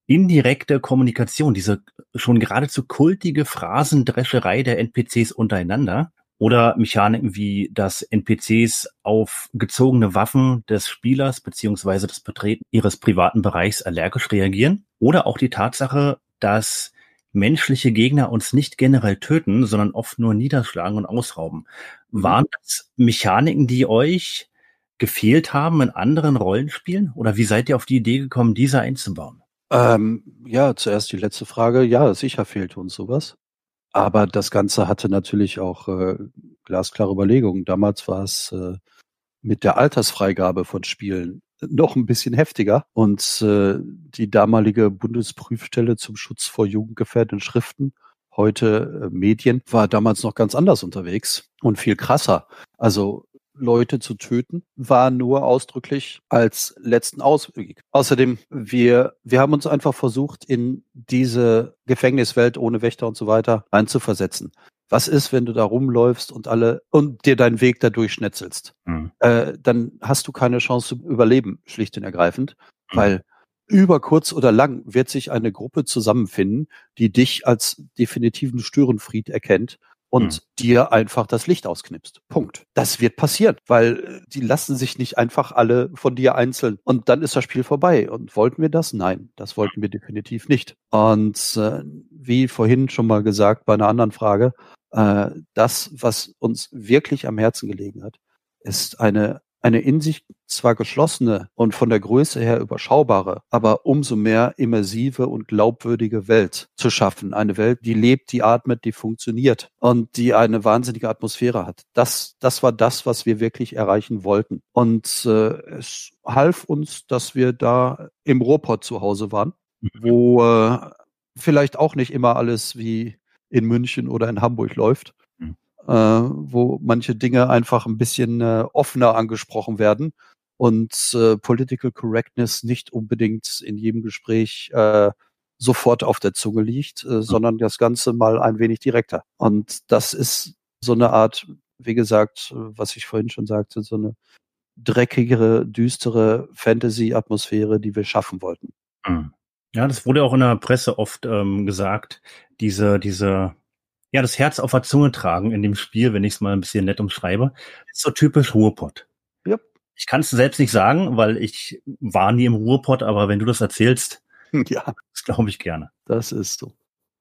indirekte Kommunikation, diese schon geradezu kultige Phrasendrescherei der N P Cs untereinander oder Mechaniken wie, dass N P Cs auf gezogene Waffen des Spielers beziehungsweise das Betreten ihres privaten Bereichs allergisch reagieren oder auch die Tatsache, dass menschliche Gegner uns nicht generell töten, sondern oft nur niederschlagen und ausrauben. Mhm. Waren das Mechaniken, die euch gefehlt haben in anderen Rollenspielen? Oder wie seid ihr auf die Idee gekommen, diese einzubauen? Ähm, ja, zuerst die letzte Frage. Ja, sicher fehlte uns sowas. Aber das Ganze hatte natürlich auch äh, glasklare Überlegungen. Damals war es äh, mit der Altersfreigabe von Spielen noch ein bisschen heftiger. Und äh, die damalige Bundesprüfstelle zum Schutz vor jugendgefährdenden Schriften, heute äh, Medien, war damals noch ganz anders unterwegs und viel krasser. Also Leute zu töten, war nur ausdrücklich als letzten Ausweg. Außerdem, wir, wir haben uns einfach versucht, in diese Gefängniswelt ohne Wächter und so weiter einzuversetzen. Was ist, wenn du da rumläufst und alle und dir deinen Weg da durchschnetzelst? Mhm. Äh, dann hast du keine Chance zu überleben, schlicht und ergreifend, Mhm. weil über kurz oder lang wird sich eine Gruppe zusammenfinden, die dich als definitiven Störenfried erkennt und Mhm. dir einfach das Licht ausknipst. Punkt. Das wird passieren, weil die lassen sich nicht einfach alle von dir einzeln und dann ist das Spiel vorbei. Und wollten wir das? Nein, das wollten wir definitiv nicht. Und äh, wie vorhin schon mal gesagt bei einer anderen Frage, äh, das, was uns wirklich am Herzen gelegen hat, ist eine eine in sich zwar geschlossene und von der Größe her überschaubare, aber umso mehr immersive und glaubwürdige Welt zu schaffen. Eine Welt, die lebt, die atmet, die funktioniert und die eine wahnsinnige Atmosphäre hat. Das, das war das, was wir wirklich erreichen wollten. Und äh, es half uns, dass wir da im Ruhrpott zu Hause waren, wo äh, vielleicht auch nicht immer alles wie in München oder in Hamburg läuft. Mhm. Äh, wo manche Dinge einfach ein bisschen äh, offener angesprochen werden und äh, Political Correctness nicht unbedingt in jedem Gespräch äh, sofort auf der Zunge liegt, äh, sondern das Ganze mal ein wenig direkter. Und das ist so eine Art, wie gesagt, was ich vorhin schon sagte, so eine dreckigere, düstere Fantasy-Atmosphäre, die wir schaffen wollten. Mhm. Ja, das wurde auch in der Presse oft ähm, gesagt, diese, diese, ja, das Herz auf der Zunge tragen in dem Spiel, wenn ich es mal ein bisschen nett umschreibe, ist so typisch Ruhrpott. Ja. Ich kann es selbst nicht sagen, weil ich war nie im Ruhrpott, aber wenn du das erzählst, Ja, das glaube ich gerne. das ist so.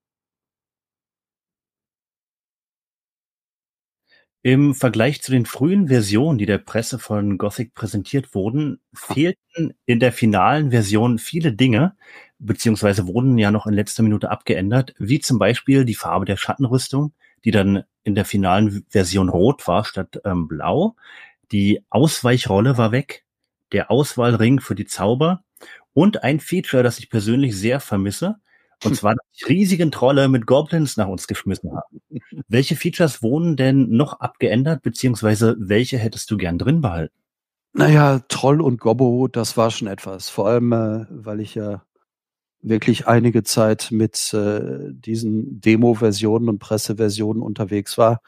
Im Vergleich zu den frühen Versionen, die der Presse von Gothic präsentiert wurden, fehlten in der finalen Version viele Dinge, beziehungsweise wurden ja noch in letzter Minute abgeändert, wie zum Beispiel die Farbe der Schattenrüstung, die dann in der finalen Version rot war statt ähm, blau. Die Ausweichrolle war weg, der Auswahlring für die Zauber und ein Feature, das ich persönlich sehr vermisse, und zwar, dass die riesigen Trolle mit Goblins nach uns geschmissen haben. Welche Features wurden denn noch abgeändert, beziehungsweise welche hättest du gern drin behalten? Naja, Troll und Gobbo, das war schon etwas. Vor allem, äh, weil ich ja wirklich einige Zeit mit äh, diesen Demo-Versionen und Presseversionen unterwegs war,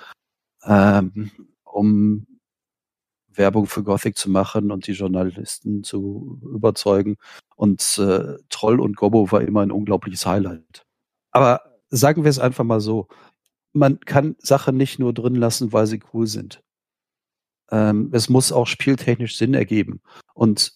ähm, um Werbung für Gothic zu machen und die Journalisten zu überzeugen. Und äh, Troll und Gobbo war immer ein unglaubliches Highlight. Aber sagen wir es einfach mal so, man kann Sachen nicht nur drin lassen, weil sie cool sind. Ähm, es muss auch spieltechnisch Sinn ergeben. Und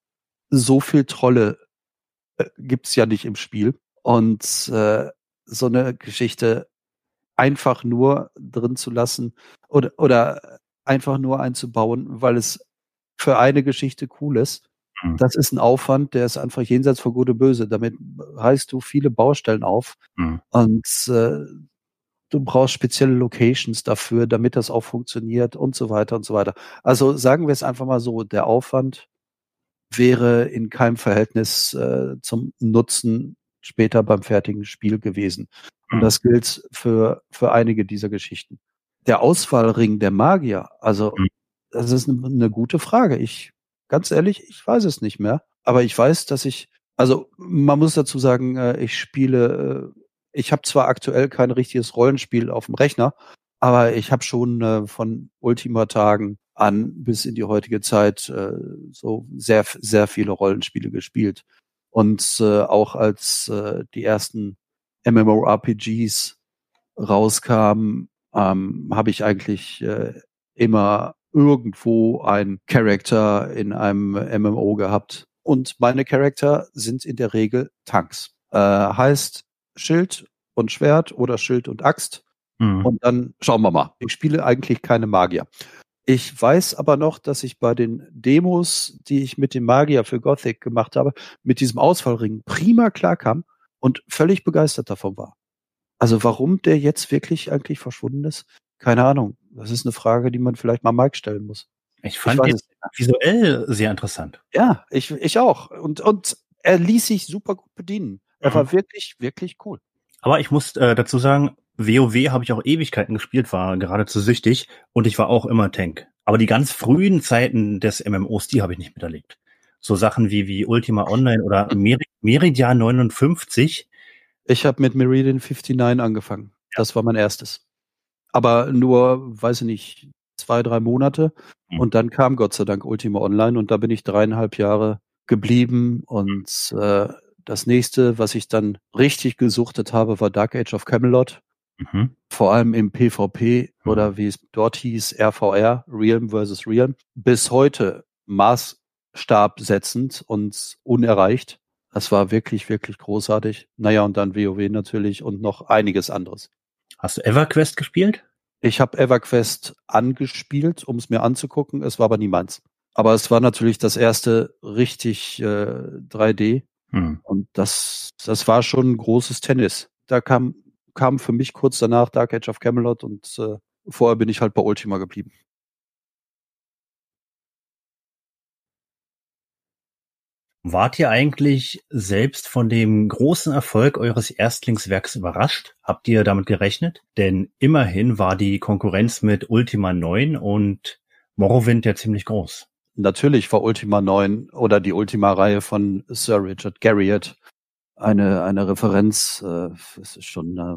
so viel Trolle äh, gibt's ja nicht im Spiel. Und äh, so eine Geschichte einfach nur drin zu lassen oder, oder einfach nur einzubauen, weil es für eine Geschichte cool ist, Mhm. das ist ein Aufwand, der ist einfach jenseits von Gut und Böse. Damit reißt du viele Baustellen auf Mhm. und äh, du brauchst spezielle Locations dafür, damit das auch funktioniert und so weiter und so weiter. Also sagen wir es einfach mal so, der Aufwand wäre in keinem Verhältnis äh, zum Nutzen später beim fertigen Spiel gewesen. Und Mhm. das gilt für, für einige dieser Geschichten. Der Auswahlring der Magier, also Mhm. das ist eine, eine gute Frage. Ich, ganz ehrlich, ich weiß es nicht mehr. Aber ich weiß, dass ich, also man muss dazu sagen, äh, ich spiele, äh, ich habe zwar aktuell kein richtiges Rollenspiel auf dem Rechner, aber ich habe schon äh, von Ultima-Tagen an bis in die heutige Zeit äh, so sehr, sehr viele Rollenspiele gespielt. Und äh, auch als äh, die ersten MMORPGs rauskamen, ähm, habe ich eigentlich äh, immer irgendwo einen Charakter in einem M M O gehabt. Und meine Charakter sind in der Regel Tanks. Äh, heißt Schild und Schwert oder Schild und Axt. Mhm. Und dann schauen wir mal. Ich spiele eigentlich keine Magier. Ich weiß aber noch, dass ich bei den Demos, die ich mit dem Magier für Gothic gemacht habe, mit diesem Ausfallring prima klarkam und völlig begeistert davon war. Also warum der jetzt wirklich eigentlich verschwunden ist, keine Ahnung. Das ist eine Frage, die man vielleicht mal Mike stellen muss. Ich fand ihn visuell sehr interessant. Ja, ich, ich auch. Und, und er ließ sich super gut bedienen. Er mhm. war wirklich, wirklich cool. Aber ich muss äh, dazu sagen, WoW habe ich auch Ewigkeiten gespielt, war geradezu süchtig und ich war auch immer Tank. Aber die ganz frühen Zeiten des M M Os, die habe ich nicht miterlebt. So Sachen wie, wie Ultima Online oder Mer- Meridian neunundfünfzig. Ich habe mit Meridian neunundfünfzig angefangen. Ja. Das war mein erstes. Aber nur, weiß ich nicht, zwei, drei Monate. Mhm. Und dann kam Gott sei Dank Ultima Online und da bin ich dreieinhalb Jahre geblieben. Und äh, das nächste, was ich dann richtig gesuchtet habe, war Dark Age of Camelot. Mhm. Vor allem im PvP mhm. oder wie es dort hieß, R V R, Realm versus Realm. Bis heute maßstabsetzend und unerreicht. Das war wirklich, wirklich großartig. Naja, und dann WoW natürlich und noch einiges anderes. Hast du EverQuest gespielt? Ich habe EverQuest angespielt, um es mir anzugucken. Es war aber nie meins. Aber es war natürlich das erste richtig äh, drei D. Hm. Und das, das war schon ein großes Tennis. Da kam, kam für mich kurz danach Dark Age of Camelot und äh, vorher bin ich halt bei Ultima geblieben. Wart ihr eigentlich selbst von dem großen Erfolg eures Erstlingswerks überrascht? Habt ihr damit gerechnet? Denn immerhin war die Konkurrenz mit Ultima neun und Morrowind ja ziemlich groß. Natürlich war Ultima neun oder die Ultima-Reihe von Sir Richard Garriott eine eine Referenz. Äh, es ist schon äh,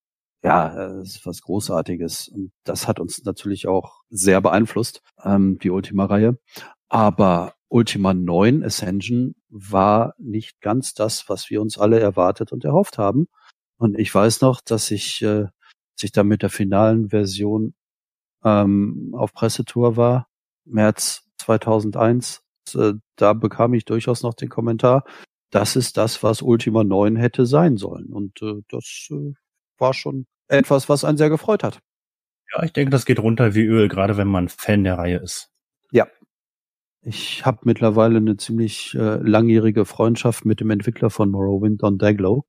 ja, es ist was Großartiges. Und das hat uns natürlich auch sehr beeinflusst, ähm, die Ultima-Reihe. Aber Ultima neun Ascension war nicht ganz das, was wir uns alle erwartet und erhofft haben. Und ich weiß noch, dass ich, äh, als ich da mit der finalen Version ähm, auf Pressetour war, März zweitausendeins, äh, da bekam ich durchaus noch den Kommentar, das ist das, was Ultima neun hätte sein sollen. Und äh, das äh, war schon etwas, was einen sehr gefreut hat. Ja, ich denke, das geht runter wie Öl, gerade wenn man Fan der Reihe ist. Ja. Ich habe mittlerweile eine ziemlich äh, langjährige Freundschaft mit dem Entwickler von Morrowind, Don Daglow.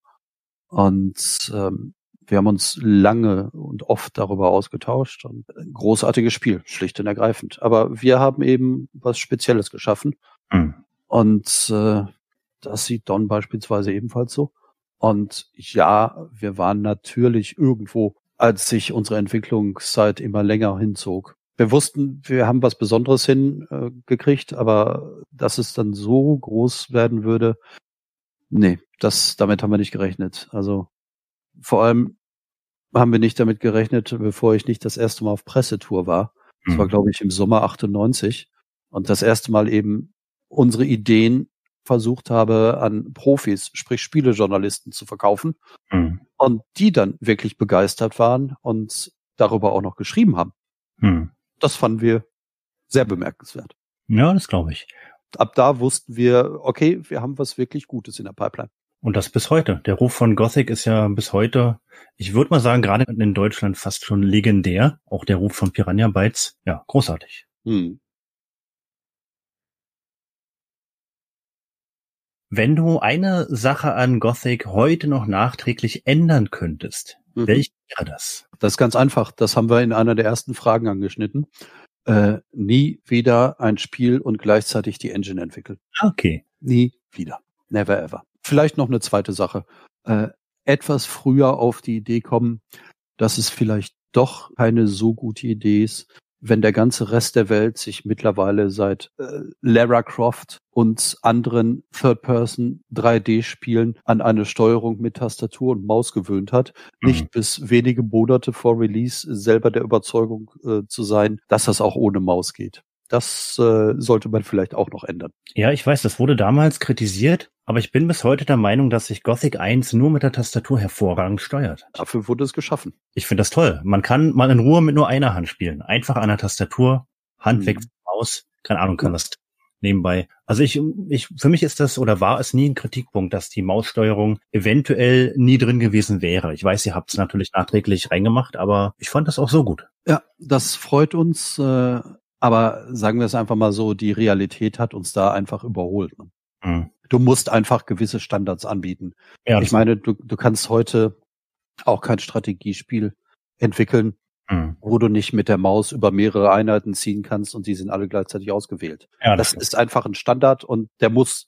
Und ähm, wir haben uns lange und oft darüber ausgetauscht. Und ein großartiges Spiel, schlicht und ergreifend. Aber wir haben eben was Spezielles geschaffen. Mhm. Und äh, das sieht Don beispielsweise ebenfalls so. Und ja, wir waren natürlich irgendwo, als sich unsere Entwicklungszeit immer länger hinzog. Wir wussten, wir haben was Besonderes hingekriegt, äh, aber dass es dann so groß werden würde, nee, das, damit haben wir nicht gerechnet. Also vor allem haben wir nicht damit gerechnet, bevor ich nicht das erste Mal auf Pressetour war. Das mhm. war, glaube ich, im Sommer achtundneunzig. Und das erste Mal eben unsere Ideen versucht habe, an Profis, sprich Spielejournalisten zu verkaufen. Mhm. Und die dann wirklich begeistert waren und darüber auch noch geschrieben haben. Mhm. Das fanden wir sehr bemerkenswert. Ja, das glaube ich. Ab da wussten wir, okay, wir haben was wirklich Gutes in der Pipeline. Und das bis heute. Der Ruf von Gothic ist ja bis heute, ich würde mal sagen, gerade in Deutschland fast schon legendär. Auch der Ruf von Piranha Bytes, ja, großartig. Hm. Wenn du eine Sache an Gothic heute noch nachträglich ändern könntest, mhm. welche wäre das? Das ist ganz einfach. Das haben wir in einer der ersten Fragen angeschnitten. Äh, nie wieder ein Spiel und gleichzeitig die Engine entwickeln. Okay. Nie wieder. Never ever. Vielleicht noch eine zweite Sache. Äh, etwas früher auf die Idee kommen, dass es vielleicht doch keine so gute Idee ist, wenn der ganze Rest der Welt sich mittlerweile seit äh, Lara Croft und anderen Third-Person drei D-Spielen an eine Steuerung mit Tastatur und Maus gewöhnt hat, mhm. nicht bis wenige Monate vor Release selber der Überzeugung äh, zu sein, dass das auch ohne Maus geht. Das äh, sollte man vielleicht auch noch ändern. Ja, ich weiß, das wurde damals kritisiert, aber ich bin bis heute der Meinung, dass sich Gothic eins nur mit der Tastatur hervorragend steuert. Dafür wurde es geschaffen. Ich finde das toll. Man kann mal in Ruhe mit nur einer Hand spielen. Einfach an der Tastatur, Hand Mhm. weg vom Maus. Keine Ahnung, kann Ja. das nebenbei. Also ich, ich, für mich ist das oder war es nie ein Kritikpunkt, dass die Maussteuerung eventuell nie drin gewesen wäre. Ich weiß, ihr habt es natürlich nachträglich reingemacht, aber ich fand das auch so gut. Ja, das freut uns, äh, aber sagen wir es einfach mal so, die Realität hat uns da einfach überholt. Ne? Mhm. Du musst einfach gewisse Standards anbieten. Ja, Ich meine, du, du kannst heute auch kein Strategiespiel entwickeln, mhm. wo du nicht mit der Maus über mehrere Einheiten ziehen kannst und die sind alle gleichzeitig ausgewählt. Ja, Das das ist einfach ein Standard und der muss.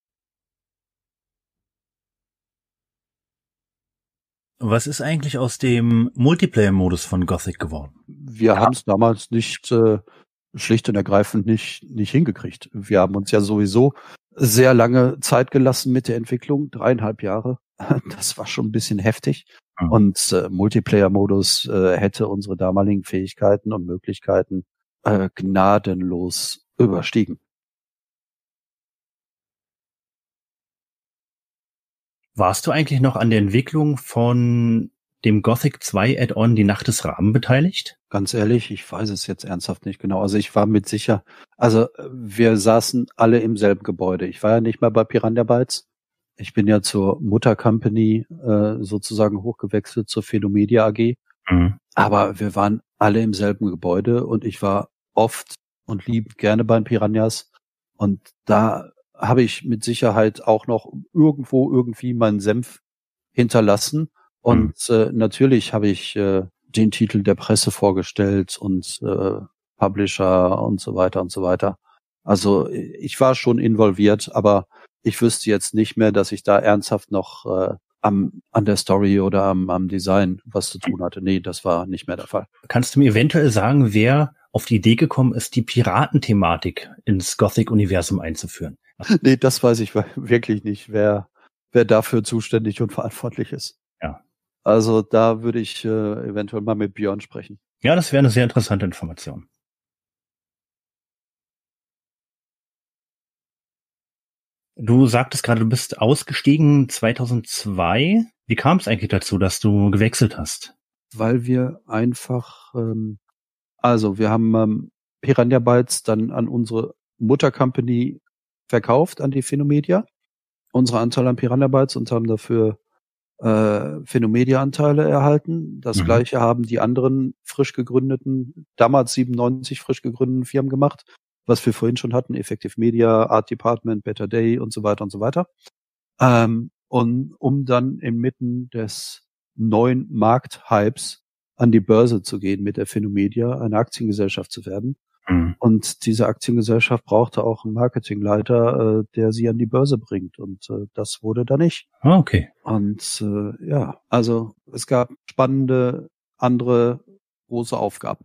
Was ist eigentlich aus dem Multiplayer-Modus von Gothic geworden? Wir Ja. haben es damals nicht äh, schlicht und ergreifend nicht nicht hingekriegt. Wir haben uns ja sowieso sehr lange Zeit gelassen mit der Entwicklung, dreieinhalb Jahre. Das war schon ein bisschen heftig. Mhm. Und äh, Multiplayer-Modus äh, hätte unsere damaligen Fähigkeiten und Möglichkeiten äh, gnadenlos überstiegen. Warst du eigentlich noch an der Entwicklung von dem Gothic zwei Add-on Die Nacht des Raben beteiligt? Ganz ehrlich, ich weiß es jetzt ernsthaft nicht genau. Also ich war mit sicher, also äh, wir saßen alle im selben Gebäude. Ich war ja nicht mehr bei Piranha Bytes. Ich bin ja zur Muttercompany äh, sozusagen hochgewechselt, zur Phenomedia A G. Mhm. Aber wir waren alle im selben Gebäude und ich war oft und liebend gerne bei den Piranhas. Und da habe ich mit Sicherheit auch noch irgendwo irgendwie meinen Senf hinterlassen. Und mhm. äh, natürlich habe ich äh, den Titel der Presse vorgestellt und äh, Publisher und so weiter und so weiter. Also ich war schon involviert, aber ich wüsste jetzt nicht mehr, dass ich da ernsthaft noch äh, am an der Story oder am, am Design was zu tun hatte. Nee, das war nicht mehr der Fall. Kannst du mir eventuell sagen, wer auf die Idee gekommen ist, die Piratenthematik ins Gothic-Universum einzuführen? Nee, das weiß ich wirklich nicht, wer wer dafür zuständig und verantwortlich ist. Ja. Also da würde ich äh, eventuell mal mit Björn sprechen. Ja, das wäre eine sehr interessante Information. Du sagtest gerade, du bist ausgestiegen zweitausendzwei. Wie kam es eigentlich dazu, dass du gewechselt hast? Weil wir einfach, ähm, also wir haben ähm, Piranha Bytes dann an unsere Muttercompany verkauft, an die Phenomedia, unsere Anteile an Piranha Bytes und haben dafür äh, Phenomedia-Anteile erhalten. Das mhm. Gleiche haben die anderen frisch gegründeten, damals siebenundneunzig frisch gegründeten Firmen gemacht, was wir vorhin schon hatten, Effective Media, Art Department, Better Day und so weiter und so weiter. Ähm, und um dann inmitten des neuen Markthypes an die Börse zu gehen mit der Phenomedia, eine Aktiengesellschaft zu werden. Mhm. Und diese Aktiengesellschaft brauchte auch einen Marketingleiter, äh, der sie an die Börse bringt. Und äh, das wurde da nicht. Ah, okay. Und äh, ja, also es gab spannende, andere große Aufgaben.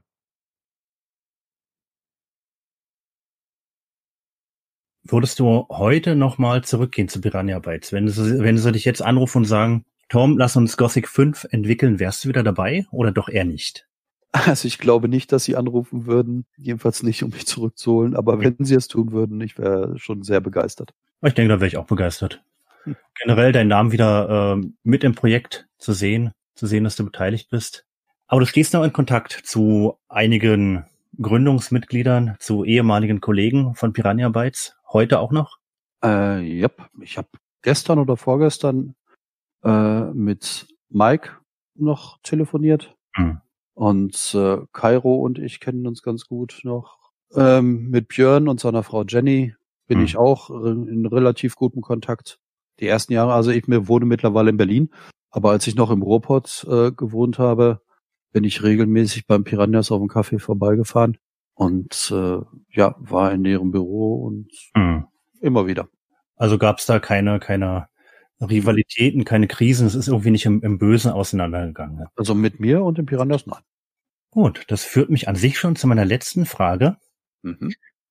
Würdest du heute nochmal zurückgehen zu Piranha Bytes? Wenn sie, wenn sie dich jetzt anrufen und sagen, Tom, lass uns Gothic fünf entwickeln, wärst du wieder dabei oder doch eher nicht? Also ich glaube nicht, dass sie anrufen würden, jedenfalls nicht, um mich zurückzuholen, aber wenn sie es tun würden, ich wäre schon sehr begeistert. Ich denke, da wäre ich auch begeistert. Hm. Generell deinen Namen wieder äh, mit im Projekt zu sehen, zu sehen, dass du beteiligt bist. Aber du stehst noch in Kontakt zu einigen Gründungsmitgliedern, zu ehemaligen Kollegen von Piranha Bytes, heute auch noch? Äh, ja, ich habe gestern oder vorgestern äh, mit Mike noch telefoniert. Hm. Und äh, Kairo und ich kennen uns ganz gut noch. Ähm, mit Björn und seiner Frau Jenny bin hm. ich auch in, in relativ gutem Kontakt. Die ersten Jahre, also ich mir wohne mittlerweile in Berlin, aber als ich noch im Ruhrpott äh, gewohnt habe, bin ich regelmäßig beim Piranhas auf dem Café vorbeigefahren und äh, ja, war in ihrem Büro und hm. immer wieder. Also gab es da keine, keine Rivalitäten, keine Krisen, es ist irgendwie nicht im, im Bösen auseinandergegangen. Also mit mir und den Piranhas, nein. Gut, das führt mich an sich schon zu meiner letzten Frage. Mhm.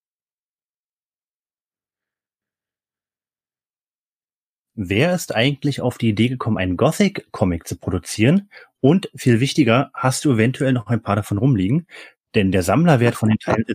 Wer ist eigentlich auf die Idee gekommen, einen Gothic-Comic zu produzieren? Und viel wichtiger, hast du eventuell noch ein paar davon rumliegen? Denn der Sammlerwert von den Teilen ist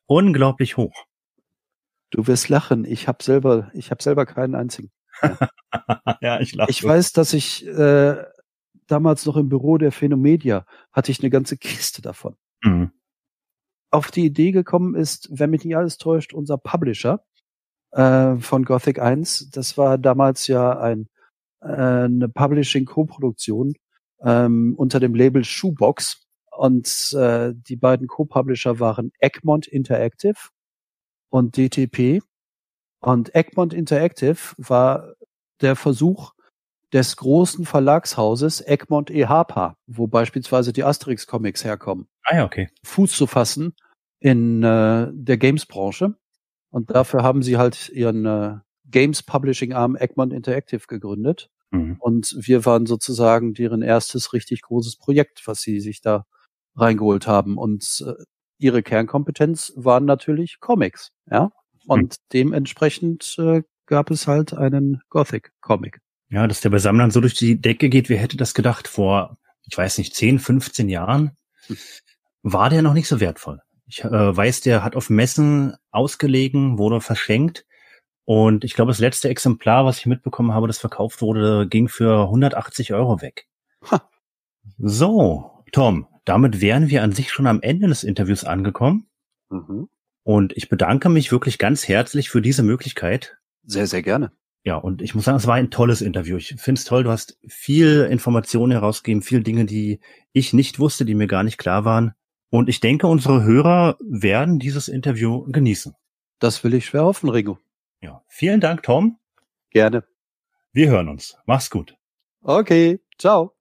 unglaublich hoch. Du wirst lachen. Ich habe selber, ich habe selber keinen einzigen. Ja, ich lache. Ich weiß, dass ich äh, damals noch im Büro der Phänomedia hatte ich eine ganze Kiste davon. Mhm. Auf die Idee gekommen ist, wenn mich nicht alles täuscht, unser Publisher äh, von Gothic eins. Das war damals ja ein äh, eine Publishing-Co-Produktion ähm, unter dem Label Shoebox. Und äh, die beiden Co-Publisher waren Egmont Interactive und D T P. Und Egmont Interactive war der Versuch des großen Verlagshauses Egmont E. Harper, wo beispielsweise die Asterix-Comics herkommen, Ah ja, okay. Fuß zu fassen in äh, der Games-Branche. Und dafür haben sie halt ihren äh, Games-Publishing-Arm Egmont Interactive gegründet. Mhm. Und wir waren sozusagen deren erstes richtig großes Projekt, was sie sich da reingeholt haben. Und äh, ihre Kernkompetenz waren natürlich Comics, ja. Und mhm. dementsprechend äh, gab es halt einen Gothic-Comic. Ja, dass der bei Sammlern so durch die Decke geht, wer hätte das gedacht? Vor, ich weiß nicht, zehn, fünfzehn Jahren hm. war der noch nicht so wertvoll. Ich äh, weiß, der hat auf Messen ausgelegen, wurde verschenkt. Und ich glaube, das letzte Exemplar, was ich mitbekommen habe, das verkauft wurde, ging für hundertachtzig Euro weg. Ha. So, Tom, damit wären wir an sich schon am Ende des Interviews angekommen. Mhm. Und ich bedanke mich wirklich ganz herzlich für diese Möglichkeit. Sehr, sehr gerne. Ja, und ich muss sagen, es war ein tolles Interview. Ich finde es toll, du hast viel Informationen herausgegeben, viele Dinge, die ich nicht wusste, die mir gar nicht klar waren. Und ich denke, unsere Hörer werden dieses Interview genießen. Das will ich schwer hoffen, Ringo. Ja, vielen Dank, Tom. Gerne. Wir hören uns. Mach's gut. Okay, ciao.